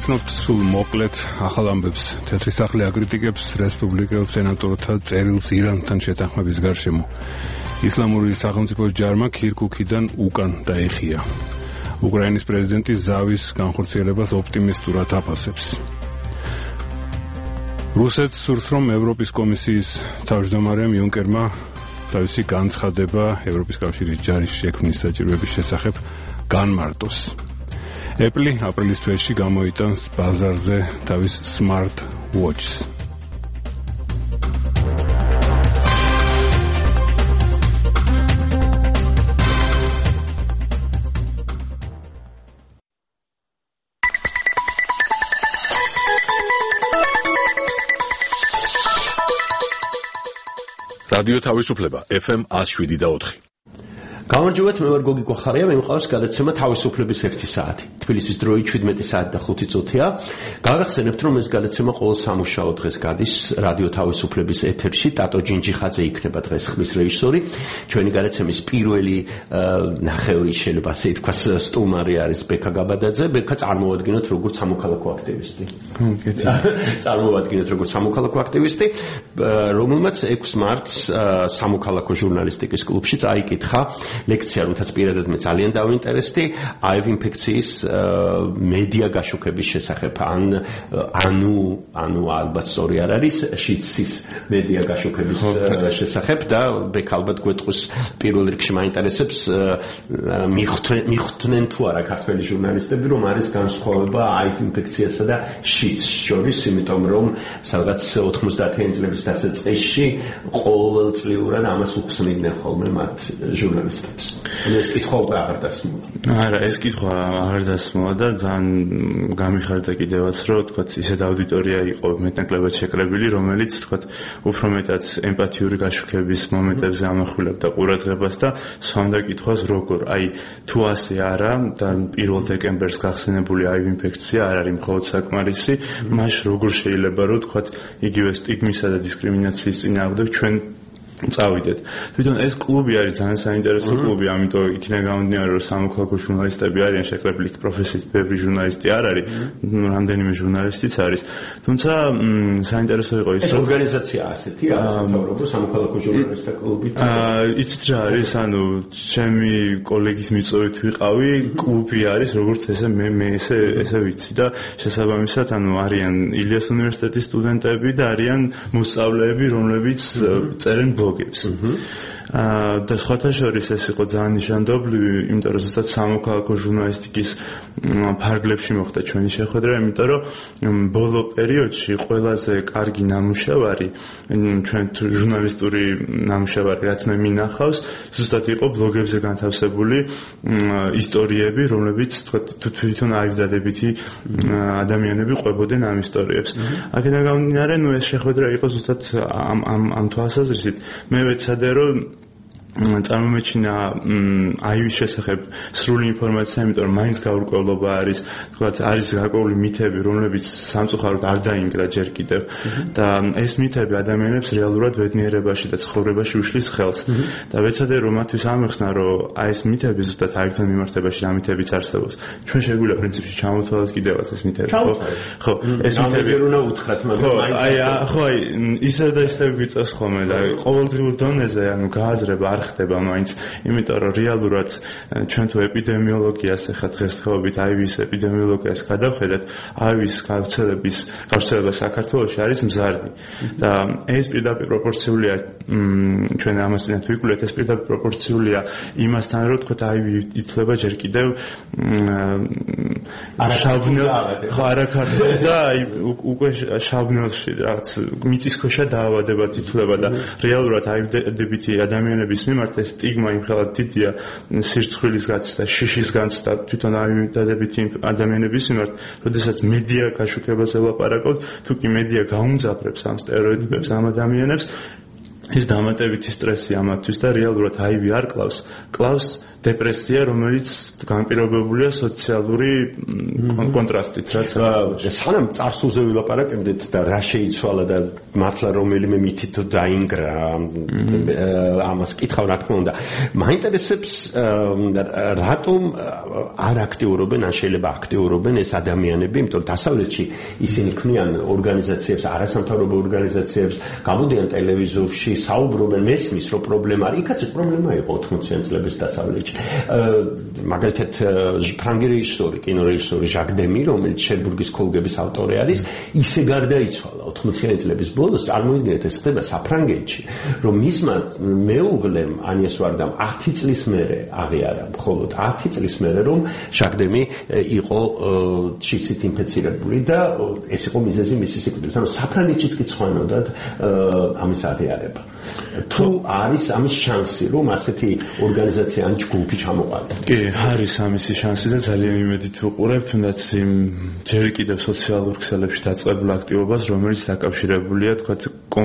გაგაცნობთ სულ მოკლედ ახალ ამბებს. თეთრი სახლი აკრიტიკებს რესპუბლიკელ სენატორთა წერილს ირანთან შეთანხმების გარშემო. ისლამური სახელმწიფოს ჯარმა ქირქუქიდან უკან დაეხია. უკრაინის პრეზიდენტი ზავის განხორციელებას ოპტიმისტურად აფასებს. რუსეთს სურს, რომ ევროპის კომისიის თავმჯდომარემ იუნკერმა თავისი განცხადება ევროპის კავშირის ჯარის შექმნის საჭიროების შესახებ განმარტოს. Apple აპრილის თვეში გამოიტანს ბაზარზე თავის Smart Watch-ს. რადიო თავისუფლება FM 107.4. გამარჯობათ, მე ვარ გოგი კოხარია, მე მყავს გადაცემა თავისუფლების 1 საათი. თბილისის დროით 17 საათი და 5 წუთია. გაგახსენებთ, რომ ეს გადაცემა ყოველ სამუშაო დღეს გადის რადიო თავისუფლების ეთერში. ტატო ჯინჯიხაძე იქნება დღეს ხმის რეჟისორი. ჩვენი გადაცემის პირველი ნახევრის შეიძლება ასე ითქვას სტუმარი არის ბექა გაბადაძე. ბექა წარმოადგენთ როგორც სამოქალაქო აქტივისტი. წარმოადგენთ როგორც სამოქალაქო აქტივისტი, რომელმაც 6 მარტს სამოქალაქო ჟურნალისტიკის კლუბში წაიკითხა ლექცია, რომელთაც პირადად მე ძალიან დავინტერესდი, HIV ინფექციის მედია გაშუქების შესახებ, ანუ ალბათ სწორი არ არის, შიცის მედია გაშუქების შესახებ და ბექ ალბათ გვეტყვის პირველ რიგში მაინტერესებს მიხვდნენ თუ არა ქართველი ჟურნალისტები, რომ არის განსხვავება HIV ინფექციასა და შიცს შორის, იმიტომ რომ სადღაც 90-იანი წლების დასაწყისში ყოველწლიურად ამას უხსნიდნენ ხოლმე მათ ჟურნალისტებს. ეს კითხვა უკვე აღარ დასმულა. არა, ეს კითხვა აღარ დასმულა და ძალიან გამიხარდა კიდევაც, რომ თქვათ, ისეთ აუდიტორია იყო მეტნაკლებად შეკრებილი, რომელიც თქვათ, უფრო მეტად ემპათიური გაშუქების მომენტებზე ამახვილებდა ყურადღებას და სვამდა კითხვას, როგორ, თუ ასე არა და 1 დეკემბერს გახსენებული HIV ინფექცია არ არის მხოლოდ საკმარისი, მაშინ როგორ შეიძლება, რომ თქვათ, იგივე სტიგმისა და დისკრიმინაციის წინააღმდეგ ჩვენ წავიდეთ. თვითონ ეს კლუბი არის ძალიან საინტერესო კლუბი, ამიტომ იქიდან გამომდინარე, რომ სამოქალაქო ჟურნალისტები არიან შეკრებილი პროფესიით, ბევრი ჟურნალისტი არ არის, რამდენიმე ჟურნალისტიც არის. თუმცა საინტერესო იყო ის, რომ ორგანიზაცია ასეთი არის, მთავრობა სამოქალაქო ჟურნალისტთა კლუბი. იცით რა არის, ჩემი კოლეგის მიწვევით ვიყავი, კლუბი არის, როგორც მე ესე ვიცი და შესაბამისად, არიან ილიას უნივერსიტეტის სტუდენტები და არიან მოსწავლეები, რომლებიც წერენ და სხვათა შორის ეს იყო ძალიან ნიშანდობლივი, იმიტომ რომ ზუსტად სამოქალაქო ჟურნალისტიკის ფარგლებში მოხდა ჩვენი შეხვედრა, იმიტომ რომ ბოლო პერიოდში ყველაზე კარგი ნამუშევარი, ჩვენ ჟურნალისტური ნამუშევარი, რაც მე მინახავს, ზუსტად იყო ბლოგებზე განთავსებული ისტორიები, რომლებიც თვითონ აივდადებითი ადამიანები ყვებოდნენ ამ ისტორიებს. აქედან გამომდინარე, ეს შეხვედრა იყო ზუსტად ამ თვალსაზრისით. მე ვეცადე, რომ წარმომეჩინა HIV-ის შესახებ სრული ინფორმაცია, იმიტომ რომ მაინც გაურკვევლობა არის, თქვათ, არის გარკვეული მითები, რომლებიც სამწუხაროდ არ დაინგრა ჯერ კიდევ და ეს მითები ადამიანებს რეალურად ბედნიერებაში და ცხოვრებაში უშლის ხელს. და ვეცადე, რომ მათთვის ამეხსნა, რომ ეს მითები ზუსტად HIV-თან მიმართებაში რა მითებიც არსებობს. ჩვენ შეგვიძლია პრინციპში ჩამოვთვალოთ კიდევაც ეს მითები, ხო? ეს მითები უნდა უთხრათ, მაგრამ ისე და ისე ვიწევს ხოლმე და ყოველდღიურ დონეზე, გააზრება არ ხდება მაინც, იმიტომ რომ რეალურად ჩვენ თუ ეპიდემიოლოგიას ახლა დღესდღეობით HIV-ის ეპიდემიოლოგიას გადავხედეთ, HIV-ის გავრცელება საქართველოში არის მზარდი და ეს პირდაპირ პროპორციულია, ჩვენ ამას წინათ ვიკვლევთ, ეს პირდაპირ პროპორციულია იმასთან, რომ თქვა HIV ითვლება ჯერ კიდევ არაქართულ და უკვე შაბნელში რაც მიწისქვეშა დაავადებად ითვლება და რეალურად HIV-დებითი ადამიანების მიმართ ეს სტიგმა იმხელად დიდია, სირცხვილის გაცდა, შიშის გაცდა თვითონ HIV-დადებითი ადამიანების მიმართ, როდესაც მედია გაშუქებაზე ვლაპარაკობთ, თუ კი მედია გაუმძაფრებს ამ სტერეოტიპებს ამ ადამიანებს, ეს დამატებითი სტრესი ამათთვის და რეალურად HIV არ კლავს დეპრესია, რომელიც განპირობებულია სოციალური კონტრასტით, რაც სანამ წარსულზე ვილაპარაკებდით და რა შეიცვალა და მართლა რომელიმე მითით დაინგრა ამას კითხავ რა თქმა უნდა. მაინტერესებს რატომ არ აქტიურობენ, ან შეიძლება აქტიურობენ ეს ადამიანები, იმიტომ რომ დასავლეთში ისინი ქმნიან ორგანიზაციებს, არასამთავრობო ორგანიზაციებს, გამოდიან ტელევიზორში, საუბრობენ, მესმის რომ პრობლემა არის. იქაც პრობლემა იყო 80-იან წლების დასავლეთში. მაგალითად ფრანგი რეჟისორი, კინორეჟისორი ჟაკ დემი, რომელიც შერბურგის ქოლგების ავტორი არის, ისე გარდაიცვალა 80-იან წლების ბოლოს. წარმოიდგინეთ, ეს ხდება საფრანგეთში, რომ მისმა მეუღლემ ანიეს ვარდამ 10 წლის მერე აღიარა, მხოლოდ 10 წლის მერე, რომ ჟაკ დემი იყო შისით ინფეცირებული და ეს იყო მიზეზი მისი სიკვდილის. ანუ საფრანგეთშიც კი ცვანოდათ ამის აღიარება. თუ არის ამის შანსი, რომ ასეთი ორგანიზაცია ან ჯგუფი ჩამოყალიბდეს? კი, არის ამისი შანსი და ძალიან იმედით ვუყურებ, თუნდაც იმ ჯერ კიდევ სოციალურ ქსელებში დაწყებულ აქტივობას, რომელიც დაკავშირებულია, თქვათ,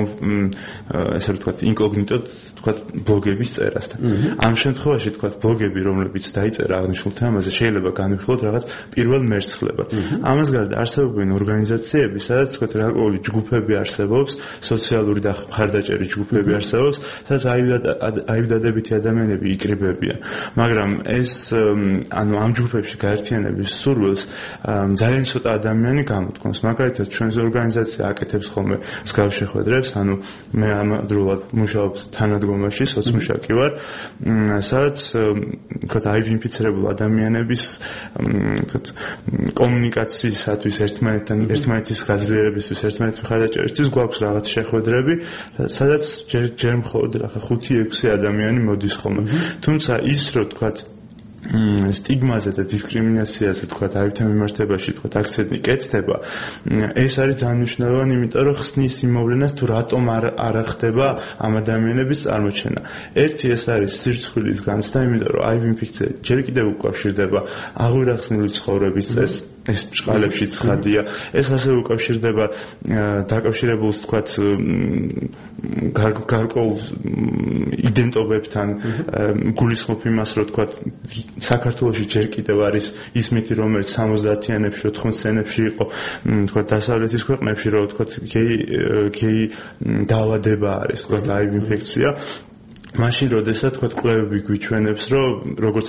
ესე ვთქვათ, ინკოგნიტოდ, თქვათ, ბლოგების წერასთან. ამ შემთხვევაში, თქვათ, ბლოგები, რომლებიც დაიწერა აღნიშნულ თემაზე, შეიძლება განვიხილოთ რაღაც პირველ მერცხლებად. ამას გარდა არსებობენ ორგანიზაციები, სადაც, თქვათ, რაღაცა ჯგუფები არსებობს, სოციალური და მხარდაჭერი ჯგუფები არსებობს, სადაც აივდადებითი ადამიანები იკრიბებიან. მაგრამ ეს ანუ ამ ჯგუფებში გაერთიანების სურვილს ძალიან ცოტა ადამიანი გამოთქვამს. მაგალითად, ჩვენს ორგანიზაცია აკეთებს ხოლმე მსგავს შეხვედრებს, ანუ მე ამავდროულად მუშაობ თანადგომაში, სოციმუშაკი ვარ, სადაც თქვათ აივ ინფიცირებულ ადამიანების თქვათ კომუნიკაციისათვის ერთმანეთის გაძლიერებისთვის, ერთმანეთის მხარდაჭერისთვის გვაქვს რაღაც შეხვედრები, სადაც ჯერ მხოლოდ 5-6 ადამიანი მოდის ხოლმე. თუმცა ის რომ თქვათ სტიგმაზე და დისკრიმინაციაზე თქვათ აივთან მიმართებაში თქვათ აქცენტი კეთდება, ეს არის ძალიან მნიშვნელოვანი, იმიტომ რომ ხსნის იმ მოვლენას თუ რატომ არ ხდება ამ ადამიანების წარმოჩენა. ერთი ეს არის სირცხვილის განცდა, იმიტომ რომ აივ ინფექცია ჯერ კიდევ უკავშირდება აღვირახსნილი ცხოვრების წესს. ეს ბჭყალებში ცხადია. ეს ასევე უკავშირდება დაკავშირებულს თქვათ გარკვეულ იდენტობებთან, გულისხმობ იმას, რომ თქვათ საქართველოში ჯერ კიდევ არის ის მითი, რომელიც 70-იანებში, 80-იანებში იყო, თქვათ დასავლეთის ქვეყნებში, რომ თქვათ გეი დაავადება არის, თქვათ აივ ინფექცია. მაშინ როდესაც თქვათ კვლევები გვიჩვენებს, რომ როგორც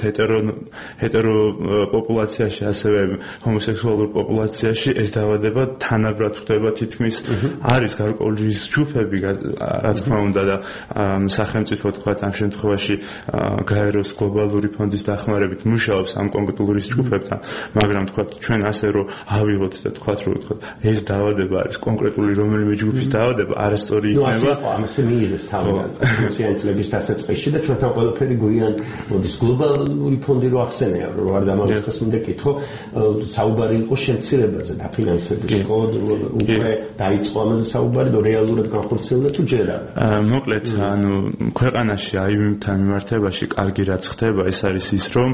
ჰეტერო პოპულაციაში, ასევე ჰომოსექსუალურ პოპულაციაში ეს დაავადება თანაბრად ხდება თითქმის. არის გარკვეული ჯგუფები, რა თქმა უნდა და სახელმწიფო თქვათ ამ შემთხვევაში გაეროს გლობალური ფონდის დახმარებით მუშაობს ამ კონკრეტულ ჯგუფებთან, მაგრამ თქვათ ჩვენ ასე რომ ავიღოთ და თქვათ რომ თქვათ ეს დაავადება არის კონკრეტული რომელიმე ჯგუფის დაავადება, არასწორი იქნება. ამაზე მიიღეს თავიდან 80-იან წლების დასაწყისში და ჩვენთან ყველაფერი გვიან მოდის გლობალური ფონდი რო ახსენია, რომ არ დამავიწყდეს მინდა კითხო, საუბარი იყო შემცირებაზე და ფინანსების ხო უკვე დაიწყო ამაზე საუბარი და რეალურად განხორციელდა თუ ჯერ არა? მოკლედ, ანუ ქვეყანაში აივ-თან მიმართებაში კარგი რაც ხდება, ეს არის ის, რომ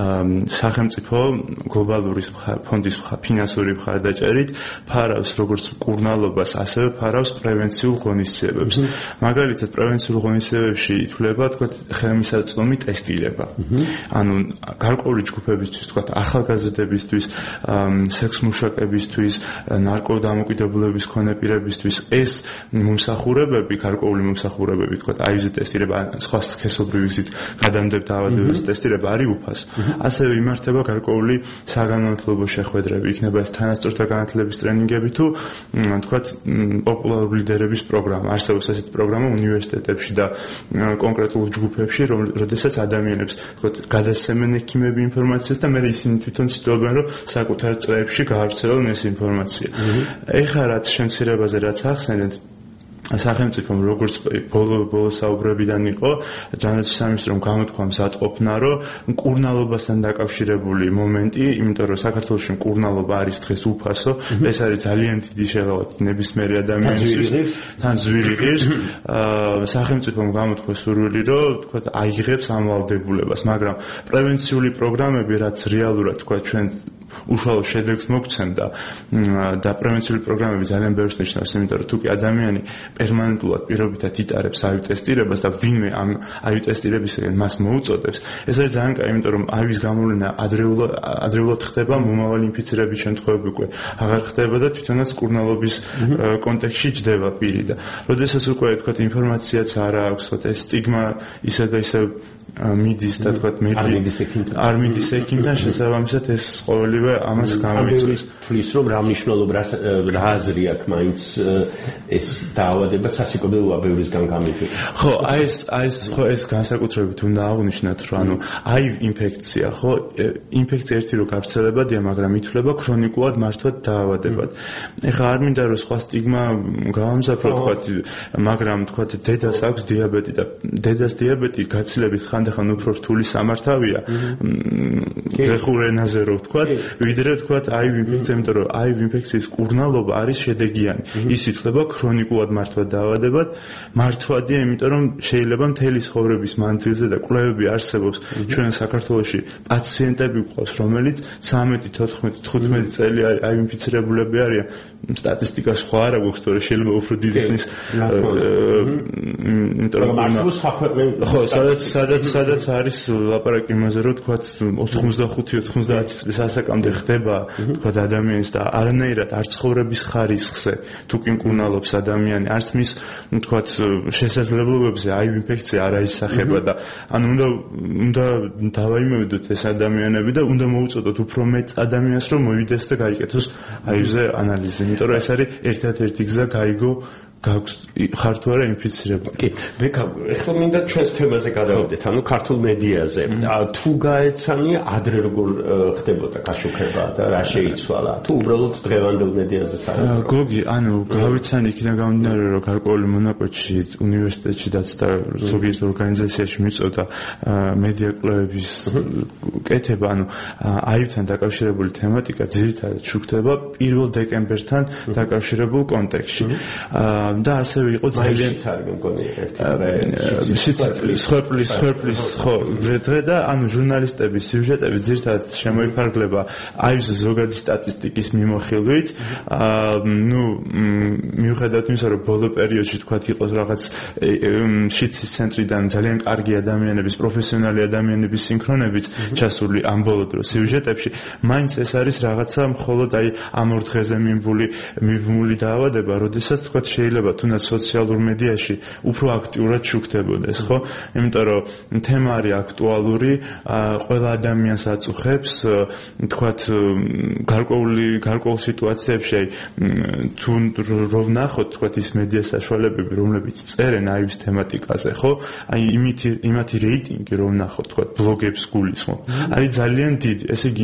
სახელმწიფო გლობალური ფონდის ფინანსური მხარდაჭერით ფარავს როგორც მკურნალობას, ასევე ფარავს პრევენციულ ღონისძიებებს. მაგალითად, პრევენციულ ღონისძიებებში ითვლება თქვათ ხელმისაწვდომი ტესტირება. ანუ გარკვეული ჯგუფებისთვის, თქვათ ახალგაზრდებისთვის, სექსმუშაკებისთვის, ნარკოდამოკიდებულების მქონე პირებისთვის ეს მომსახურებები, გარკვეული მომსახურებები, თქვათ აივზე ტესტირება, სხვა სქესობრივი გზით გადამდებ დაავადებების ტესტირება არის უფასო. ასევე იმართება გარკვეული საგანმანათლებლო შეხვედრები, იქნება ეს თანასწორთა განათლების ტრენინგები თუ თქვათ პოპულარული ლიდერების პროგრამა. არსებობს ასეთი პროგრამა უნივერსიტეტებში და კონკრეტულ ჯგუფებში, როდესაც ადამიანებს თქვათ გადასცემენ ექიმები ინფორმაციას და მე ისინი თვითონ ცდილობენ რომ საკუთარ წრეებში გაავრცელონ ეს ინფორმაცია. ეხლა რაც შემცირებაზე რაც ახსენეთ, სახელმწიფომ როგორც ბოლო საუბრებიდან იყო, ჯანაჩის სამინისტრომ გამოთქვა მზადყოფნა, რომ მკურნალობასთან დაკავშირებული მომენტი, იმიტომ რომ საქართველოში მკურნალობა არის დღეს უფასო, ეს არის ძალიან დიდი შეღავათი ნებისმიერი ადამიანისთვის, თან ძვირი ღირს, სახელმწიფომ გამოთქვა სურვილი, რომ თქვა აიღებს ამ ვალდებულებას, მაგრამ პრევენციული პროგრამები, რაც რეალურად თქვა ჩვენ უშუალო შედეგს მოგცემდა და პრევენციული პროგრამები ძალიან ბევრს ნიშნავს, იმიტომ რომ თუ კი ადამიანი პერმანენტულად პირობითად იტარებს აივ ტესტირებას და ვინმე ამ აივ ტესტირებისგან მას მოუწოდებს, ეს არის ძალიან კაი, იმიტომ რომ აივის გამოვლენა ადრეულად ხდება, მომავალი ინფიცირების შემთხვევები უკვე აღარ ხდება და თვითონაც კურნალობის კონტექსტში ჯდება პირი და როდესაც უკვე თქვათ ინფორმაციაც არ აქვს, ეს სტიგმა ისევ და ისევ მიდის და თქვათ არ მიდის ექიმთან, შესაბამისად ეს ყოველივე ამას გამომიწვევს. თulis რომ რა მნიშვნელობა რა აზრი აქვს მაინც ეს დაავადება სასიკვდილოა ბევრისგან გამიკვირდა. ხო, ეს განსაკუთრებით უნდა აღვნიშნოთ, რომ ანუ აივ ინფექცია, ხო, ინფექცია ერთი რო გავრცელებადია, მაგრამ ითვლება ქრონიკულად მართვად დაავადებად. ეხლა არ მინდა რომ სხვა სტიგმა გავამზაფრო თქვათ, მაგრამ თქვათ დედას აქვს დიაბეტი და დედას დიაბეტი გაცილებით ხანდახან უფრო რთული სამართავია გლეხურ ენაზე რო ვთქვათ, ვიდრე ვთქვათ აივ ინფექცია, იმიტომ რომ აივ ინფექციის კურნალობა არის შედეგიანი. ის ითვლება ქრონიკულად მართვად დაავადებად, მართვადია, იმიტომ რომ შეიძლება მთელი ცხოვრების მანძილზე და კვლევები არსებობს ჩვენ საქართველოში პაციენტები გვყავს, რომელიც 13, 14, 15 წელი აივ ინფიცირებულები არიან. სტატისტიკა სხვა არა გვაქვს, თორე შეიძლება უფრო დიდი ხნის იმიტომ რომ ხო, სადაც არის ლაპარაკი იმაზე, რომ თქვათ 85-90 წლის ასაკამდე ხდება თქვათ ადამიანის და არანაირად არ ცხოვრების ხარისხზე თუ კი მკურნალობს ადამიანი, არც მის თქვათ შესაძლებლობებზე აივ ინფექცია არ აისახება და ანუ უნდა დავაიმევდოთ ეს ადამიანები და უნდა მოუწოდოთ უფრო მეტ ადამიანს რომ მოვიდეს და გაიკეთოს აივზე ანალიზი, იმიტომ რომ ეს არის ერთ-ერთი გზა გაიგო გაქვს ხარ თუ არა ინფიცირებული. კი, ეხლა მინდა ჩვენს თემაზე გადავიდეთ, ანუ ქართულ მედიაზე. თუ გაეცანი ადრე როგორ ხდებოდა გაშუქება და რა შეიცვალა? თუ უბრალოდ დღევანდელ მედიაზე საუბრობ? გოგი, ანუ გავეცანი იქიდან გამომდინარე, რომ გარკვეული მონაკვეთში უნივერსიტეტშიდაც და ზოგიერთ ორგანიზაციაში მიწოდა მედია კვლევების კეთება, ანუ აივთან დაკავშირებული თემატიკა ძირითადად შუქდება 1 დეკემბერთან დაკავშირებულ კონტექსტში. და ასევე იყო ძალიან სხერფლის ხო დღე და ანუ ჟურნალისტების სიუჟეტები ძირითადად შემოიფარგლება აივზე ზოგადი სტატისტიკის მიმოხილვით. ნუ მიუხედავად იმისა, რომ ბოლო პერიოდში თქვათ იყოს რაღაც შიცის ცენტრიდან ძალიან კარგი ადამიანების, პროფესიონალი ადამიანების სინქრონებიც ჩასული ამ ბოლო დროს სიუჟეტებში, მაინც ეს არის რაღაცა მხოლოდ აი ამ ორ დღეზე მიბმული დაავადება, როდესაც თქვათ შეიძლება თუნდაც სოციალურ მედიაში უფრო აქტიურად შუქდებოდეს, ხო? იმიტომ რომ თემა არის აქტუალური, ყველა ადამიანს აწუხებს, თქვათ გარკვეულ სიტუაციებში, თუ რო ვნახოთ, თქვათ ის მედია საშუალებები, რომლებიც წერენ აივის თემატიკაზე, ხო? აი იმათი რეიტინგი რო ვნახოთ, თქვათ ბლოგებს გულისხმობ, არის ძალიან დიდი. ესე იგი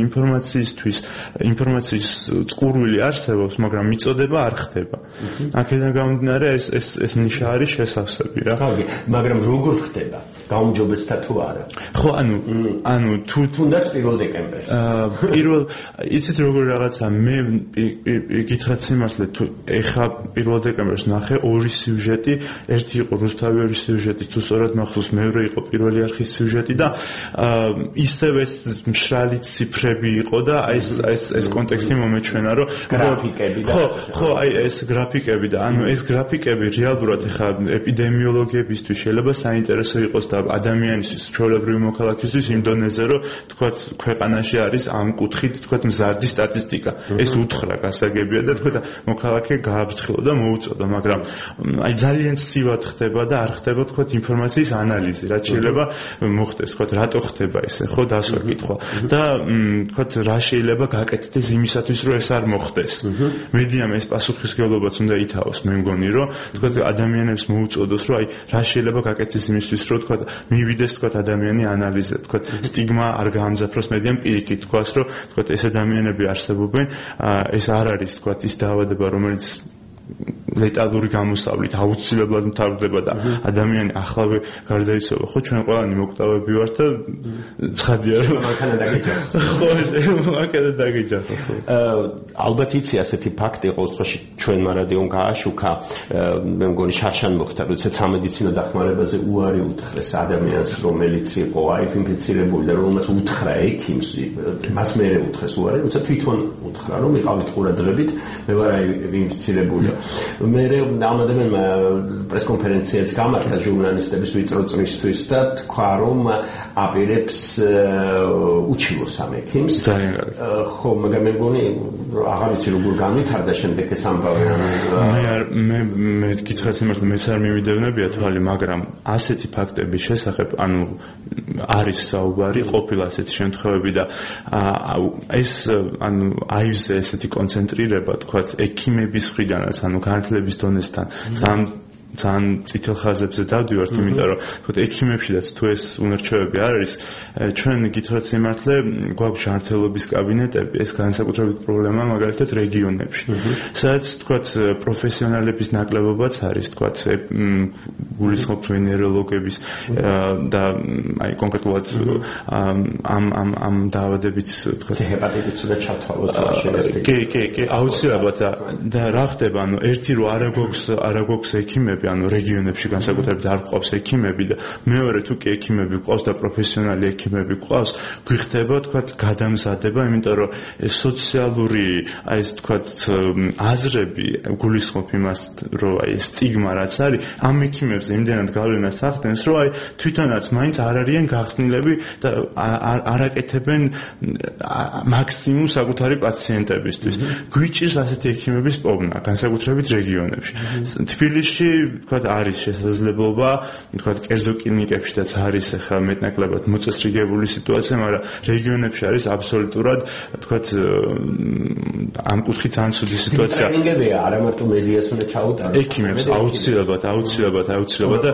ინფორმაციის წყურვილი არსებობს, მაგრამ მიწოდება არ ხდება. აქედან გამომდინარე ეს ნიშა არის შესავსები რა. მაგრამ როგორ ხდება? გაუმჯობესდა თუ არა? ხო, ანუ თუნდაც 1 დეკემბერს. იცით როგორ რაღაცა მე გითხრათ სიმართლე, თუ ეხა 1 დეკემბერს ნახე ორი სიუჟეტი, ერთი იყო რუსთავიორის სიუჟეტი, თუ სწორად მახსოვს, მეორე იყო პირველი არხის სიუჟეტი და ისევ ეს მშრალი ციფრები იყო და ეს კონტექსტი მომეჩვენა, რომ გრაფიკები და ხო, აი ეს გრაფიკები და ანუ ეს გრაფიკები რეალურად ეხა ეპიდემიოლოგებისთვის შეიძლება საინტერესო იყოს და ადამიანისთვის, ჩვეულებრივი მოქალაქისთვის იმ დონეზე, რომ თქვათ ქვეყანაში არის ამ კუთხით თქვათ მზარდი სტატისტიკა. ეს უთხრა გასაგებია და თქვათ მოქალაქე გააფრთხილო და მოუწოდა, მაგრამ აი ძალიან ცივად ხდება და არ ხდება თქვათ ინფორმაციის ანალიზი, რაც შეიძლება მოხდეს, თქვათ რატო ხდება ესე, ხო, დასვა კითხვა. და თქვათ რა შეიძლება გაკეთდეს იმისათვის, რომ ეს არ მოხდეს. მედიამ ეს პასუხისმგებლობაც უნდა ითავოს, მე მგონი, რომ თქვათ ადამიანებს მოუწოდოს, რომ აი რა შეიძლება გაკეთდეს იმისთვის, რომ თქვათ მივიდეს თქვათ ადამიანი ანალიზზე, თქვათ სტიგმა არ გაამზაფროს მედიამ პირიქით თქვას, რომ თქვათ ეს ადამიანები არსებობენ, ეს არ არის თქვათ ის დაავადება, რომელიც ლეტალური გამოსავლით აუცილებლად მთავრდება და ადამიანი ახლავე გარდაიცვალა. ხო, ჩვენ ყველანი მოკვდავები ვართ და ცხადია რომ მანქანა დაგეჯახოს. ხო, მანქანა დაგეჯახოს. ალბათ იცი ასეთი ფაქტი ყოველ შემთხვევაში ჩვენმა რადიომ გააშუქა, მე მგონი შარშან მოხდა, როცა სამედიცინო დახმარებაზე უარი უთხრეს ადამიანს, რომელიც იყო HIV ინფიცირებული და რომელმაც უთხრა ექიმს, მას მერე უთხრეს უარი, როცა თვითონ უთხრა რომ იყავით ყურადღებით, მე ვარ HIV ინფიცირებული. მერე ამ ადამიანმა პრესკონფერენციაც გამართა ჟურნალისტების ვიწრო წრისთვის და თქვა რომ აპირებს უჩილოს ამ ექიმს. ძალიან კარგი. ხო, მაგრამ მე მგონი აღარ ვიცი როგორ განვითარდა შემდეგ ეს ამბავი. მე გითხრათ იმართლა მეც არ მივიდევნებია თვალი, მაგრამ ასეთი ფაქტების შესახებ, არის საუბარი, ყოფილა ასეთი შემთხვევები და ეს HIV-ზე ესეთი კონცენტრირება, თქვათ, ექიმების მხრიდანაც, განათლების დონესთან, ძალიან წითელ ხაზებზე დავდივართ, იმიტომ რომ თქვათ ექიმებშიდაც თუ ეს უნარჩვევები არ არის, ჩვენ გითხრათ სიმართლე, გვაქვს ჯანმრთელობის კაბინეტები, ეს განსაკუთრებით პრობლემაა მაგალითად რეგიონებში. სადაც თქვათ პროფესიონალების ნაკლებობაც არის, თქვათ გულისხმობ ვენეროლოგების და კონკრეტულად ამ დაავადებით თქვათ ჰეპატიტიც უნდა ჩათვალოთ შეიძლება. კი, აუცილებლად და რა ხდება, ერთი რომ არ გვაქვს ექიმები რეგიონებში განსაკუთრებით არ გვყავს ექიმები და მეორე თუ კი ექიმები გვყავს და პროფესიონალი ექიმები გვყავს, გვიხდება თქვათ გადამზადება, იმიტომ რომ სოციალური ეს თქვათ აზრები გულისხმობ იმას, რომ სტიგმა რაც არის, ამ ექიმებზე იმდენად გავლენას ახდენს, რომ თვითონაც მაინც არ არიან გახსნილები და არ აკეთებენ მაქსიმუმ საკუთარი პაციენტებისთვის. გვიჭირს ასეთი ექიმების პოვნა, განსაკუთრებით რეგიონებში. თბილისში თქვათ არის შესაძლებლობა, თქვათ კერძო კლინიკებშიც არის ახლა მეტნაკლებად მოწესრიგებული სიტუაცია, მაგრამ რეგიონებში არის აბსოლუტურად თქვათ ამ კუთხით ძალიან ცუდი სიტუაცია. ტრენინგებია, არა მარტო მედიას უნდა ჩაუტაროს. ექიმებს აუცილებლად და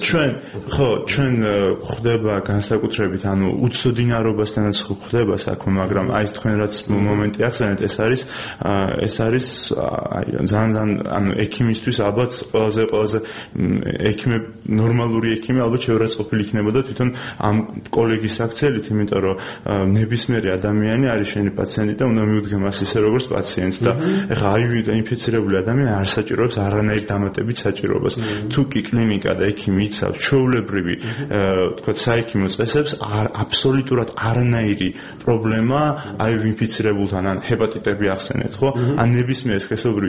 ჩვენ ხდება განსაკუთრებით უცოდინარობასთანაც ხდება საქმე, მაგრამ თქვენ რაც მომენტი ახსენეთ, ეს არის ძალიან ექიმისთვის ალბათ ყველაზე ნორმალური ექიმი ალბათ შეურაცხყოფილი იქნებოდა თვითონ ამ კოლეგის აქციებით, იმიტომ რომ ნებისმიერი ადამიანი არის შენი პაციენტი და უნდა მიუდგე მას ისე როგორც პაციენტს და ეხლა HIV-ით ინფიცირებული ადამიანი არ საჭიროებს არანაირ დამატებით საჭიროებას. თუ კი კლინიკა და ექიმი იცავს ჩვეულებრივი თქვათ საექიმო წესებს, აბსოლუტურად არანაირი პრობლემა HIV ინფიცირებულთან ან ჰეპატიტები ახსენეთ, ხო? ან ნებისმიერ სქესობრივი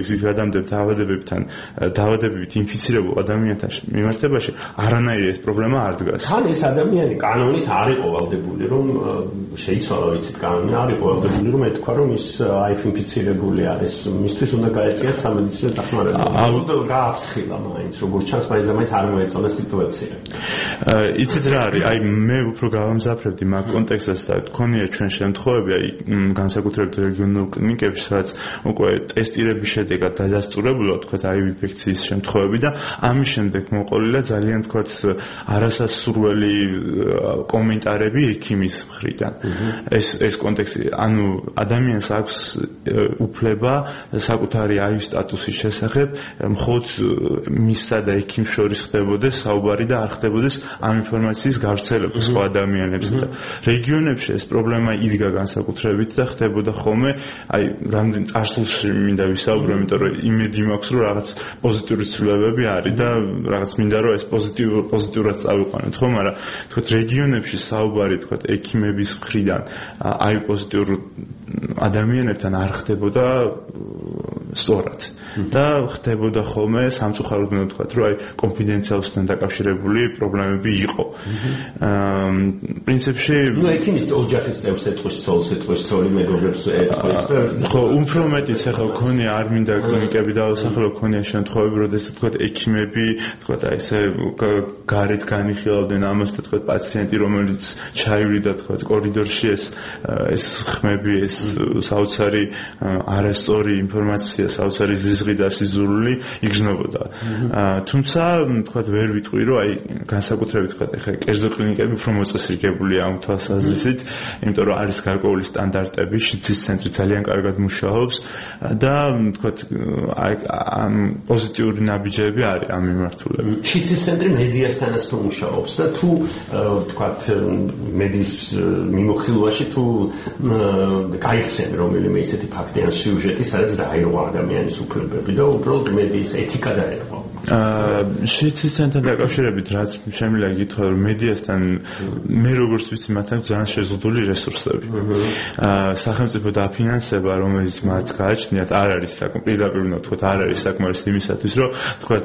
დაავადებებით ინფიცირებულ ადამიანთან მიმართებაში არანაირი ეს პრობლემა არ დგას. თან ეს ადამიანი კანონით არ იყო ვალდებული, რომ შეიცვალა, ვიცით, კანონი არ იყო ვალდებული, რომ ეთქვა, რომ ის HIV ინფიცირებული არის. მისთვის უნდა გაეწიათ სამედიცინო დახმარება. გააფრთხილა მაინც, როგორც ჩანს, მაინც არ მოეწონა სიტუაცია. იცით რა არის? მე უფრო გავამზაფრებდი მაგ კონტექსტს და გქონია ჩვენ შემთხვევები, განსაკუთრებით რეგიონულ კლინიკებში, სადაც უკვე ტესტირების შედეგად დადასტურებულა, თქვათ, HIV ინფექციის შემთხვევები და ამის შემდეგ მოყოლია ძალიან თქვათ არასასურველი კომენტარები ექიმის მხრიდან. ეს კონტექსტი, ადამიანს აქვს უფლება საკუთარი HIV სტატუსის შესახებ მხოლოდ მისსა და ექიმს შორის ხდებოდეს საუბარი და არ ხდებოდეს ამ ინფორმაციის გავრცელება სხვა ადამიანებს და რეგიონებში ეს პრობლემა იდგა განსაკუთრებით და ხდებოდა ხოლმე, რამდენ წარსულში მინდა ვისაუბრო, იმიტომ რომ იმედი მაქვს, რომ რაღაც პოზიტიური ცვლილებები არის და რაღაც მინდა რომ ეს პოზიტიურად წავიყვანოთ, ხო, მაგრამ თქვათ რეგიონებში საუბარი თქვათ ექიმების მხრიდან HIV პოზიტიურ ადამიანებთან არ ხდებოდა სწორად და ხდებოდა ხოლმე სამწუხაროდ მე ვთქვათ, რომ კონფიდენციალურობასთან დაკავშირებული პრობლემები იყო. პრინციპში ექიმი ოჯახის წევრს ეთქვის, ცოლს ეთქვის, ცოლი მეგობრებს ეთქვის და ხო, უფრო მეტიც ახლა გქონია არ მინდა კლინიკები დავასახელო, გქონია შემთხვევები, როდესაც თქვათ ექიმები, თქვათ ესე გარეთ განიხილავდნენ ამას და თქვათ პაციენტი, რომელიც ჩაივლიდა თქვათ კორიდორში ეს ხმები, ეს საოცარი არასწორი ინფორმაცია საოცარი ზიზღი და სიზურული იგრძნობოდა. თუმცა თქვა ვერ ვიტყვი რომ აი განსაკუთრებით თქვა ეხლა კერძო კლინიკები უფრო მოწესრიგებულია ამ თვალსაზრისით, იმიტომ რომ არის გარკვეული სტანდარტები, შიცის ცენტრი ძალიან კარგად მუშაობს და თქვა აი პოზიტიური ნაბიჯები არის ამ მიმართულებით. შიცის ცენტრი მედიასთანაც თუ მუშაობს და თუ თქვა მედიის მიმოხილვაში თუ გაიხსენ რომელიმე ისეთი ფაქტი ან სიუჟეტი, სადაც დაირღვა ადამიანის უფლებები და უბრალოდ მედიის ეთიკა დაერღვა. შიცის ცენტრთან დაკავშირებით რაც შემიძლია გითხრა რომ მედიასთან მე როგორც ვიცი მათთან ძალიან შეზღუდული რესურსები. სახელმწიფო დაფინანსება რომელიც მათ გააჩნიათ არ არის პირდაპირ უნდა ვთქვათ არ არის საკმარისი იმისათვის რომ ვთქვათ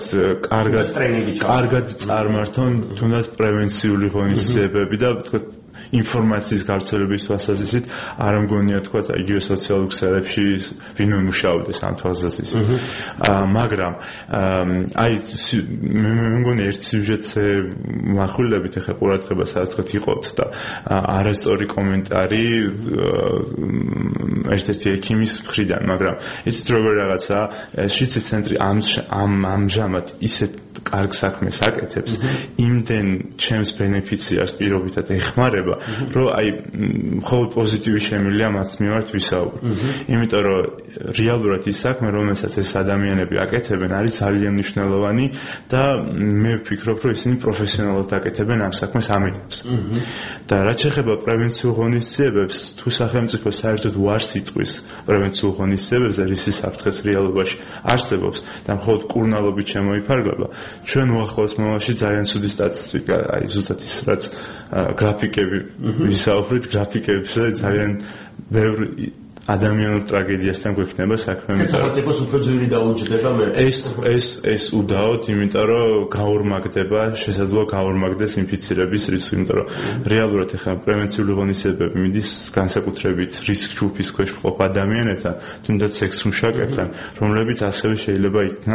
კარგად წარმართონ თუნდაც პრევენციული ღონისძიებები და ვთქვათ ინფორმაციის გავრცელების თვალსაზრისით არ მგონია თქვა იგივე სოციალურ ქსელებში ვინმე მუშაობდეს ამ თვალსაზრისით. მაგრამ აი მე მგონია ერთ სიუჟეტზე მახვილებით ეხა ყურადღება სადაც თქვა იყოთ და არასწორი კომენტარი ერთ-ერთი ექიმის მხრიდან, მაგრამ იცით როგორ რაღაცა შიცის ცენტრი ამჟამად ისეთ კარგ საქმეს აკეთებს, იმდენ ჩემს ბენეფიციარს პირობითად ეხმარება, რომ აი მხოლოდ პოზიტივი შემილია მათ მიმართ ვისაუბრ. იმიტომ რომ რეალურად ის საქმე, რომელსაც ეს ადამიანები აკეთებენ, არის ძალიან მნიშვნელოვანი და მე ვფიქრობ, რომ ისინი პროფესიონალურად აკეთებენ ამ საქმეს ამ ეტაპს. და რაც შეეხება პრევენციულ ღონისძიებებს, თუ სახელმწიფო საერთოდ უარს იტყვის პრევენციულ ღონისძიებებზე, რისი საფრთხეს რეალობაში არსებობს და მხოლოდ კურნალობით შემოიფარგლება, ჩვენ უახლოეს მომავალში ძალიან ცუდი სტატისტიკა, აი ზუსტად ის რაც გრაფიკები ვისაუბრეთ, გრაფიკებზე ძალიან ბევრი ადამიანურ ტრაგედიასთან გვექნება საქმე. სახელმწიფოს უფრო ძვირი დაუჯდება მე. ეს უდაოდ, იმიტომ რომ გაორმაგდება, შესაძლოა გაორმაგდეს ინფიცირების რისკი, იმიტომ რომ რეალურად ეხლა პრევენციული ღონისძიებები მიდის განსაკუთრებით რისკ ჯგუფის ქვეშ მყოფ ადამიანებთან, თუნდაც სექს მუშაკებთან, რომლებიც ასევე შეიძლება იქნან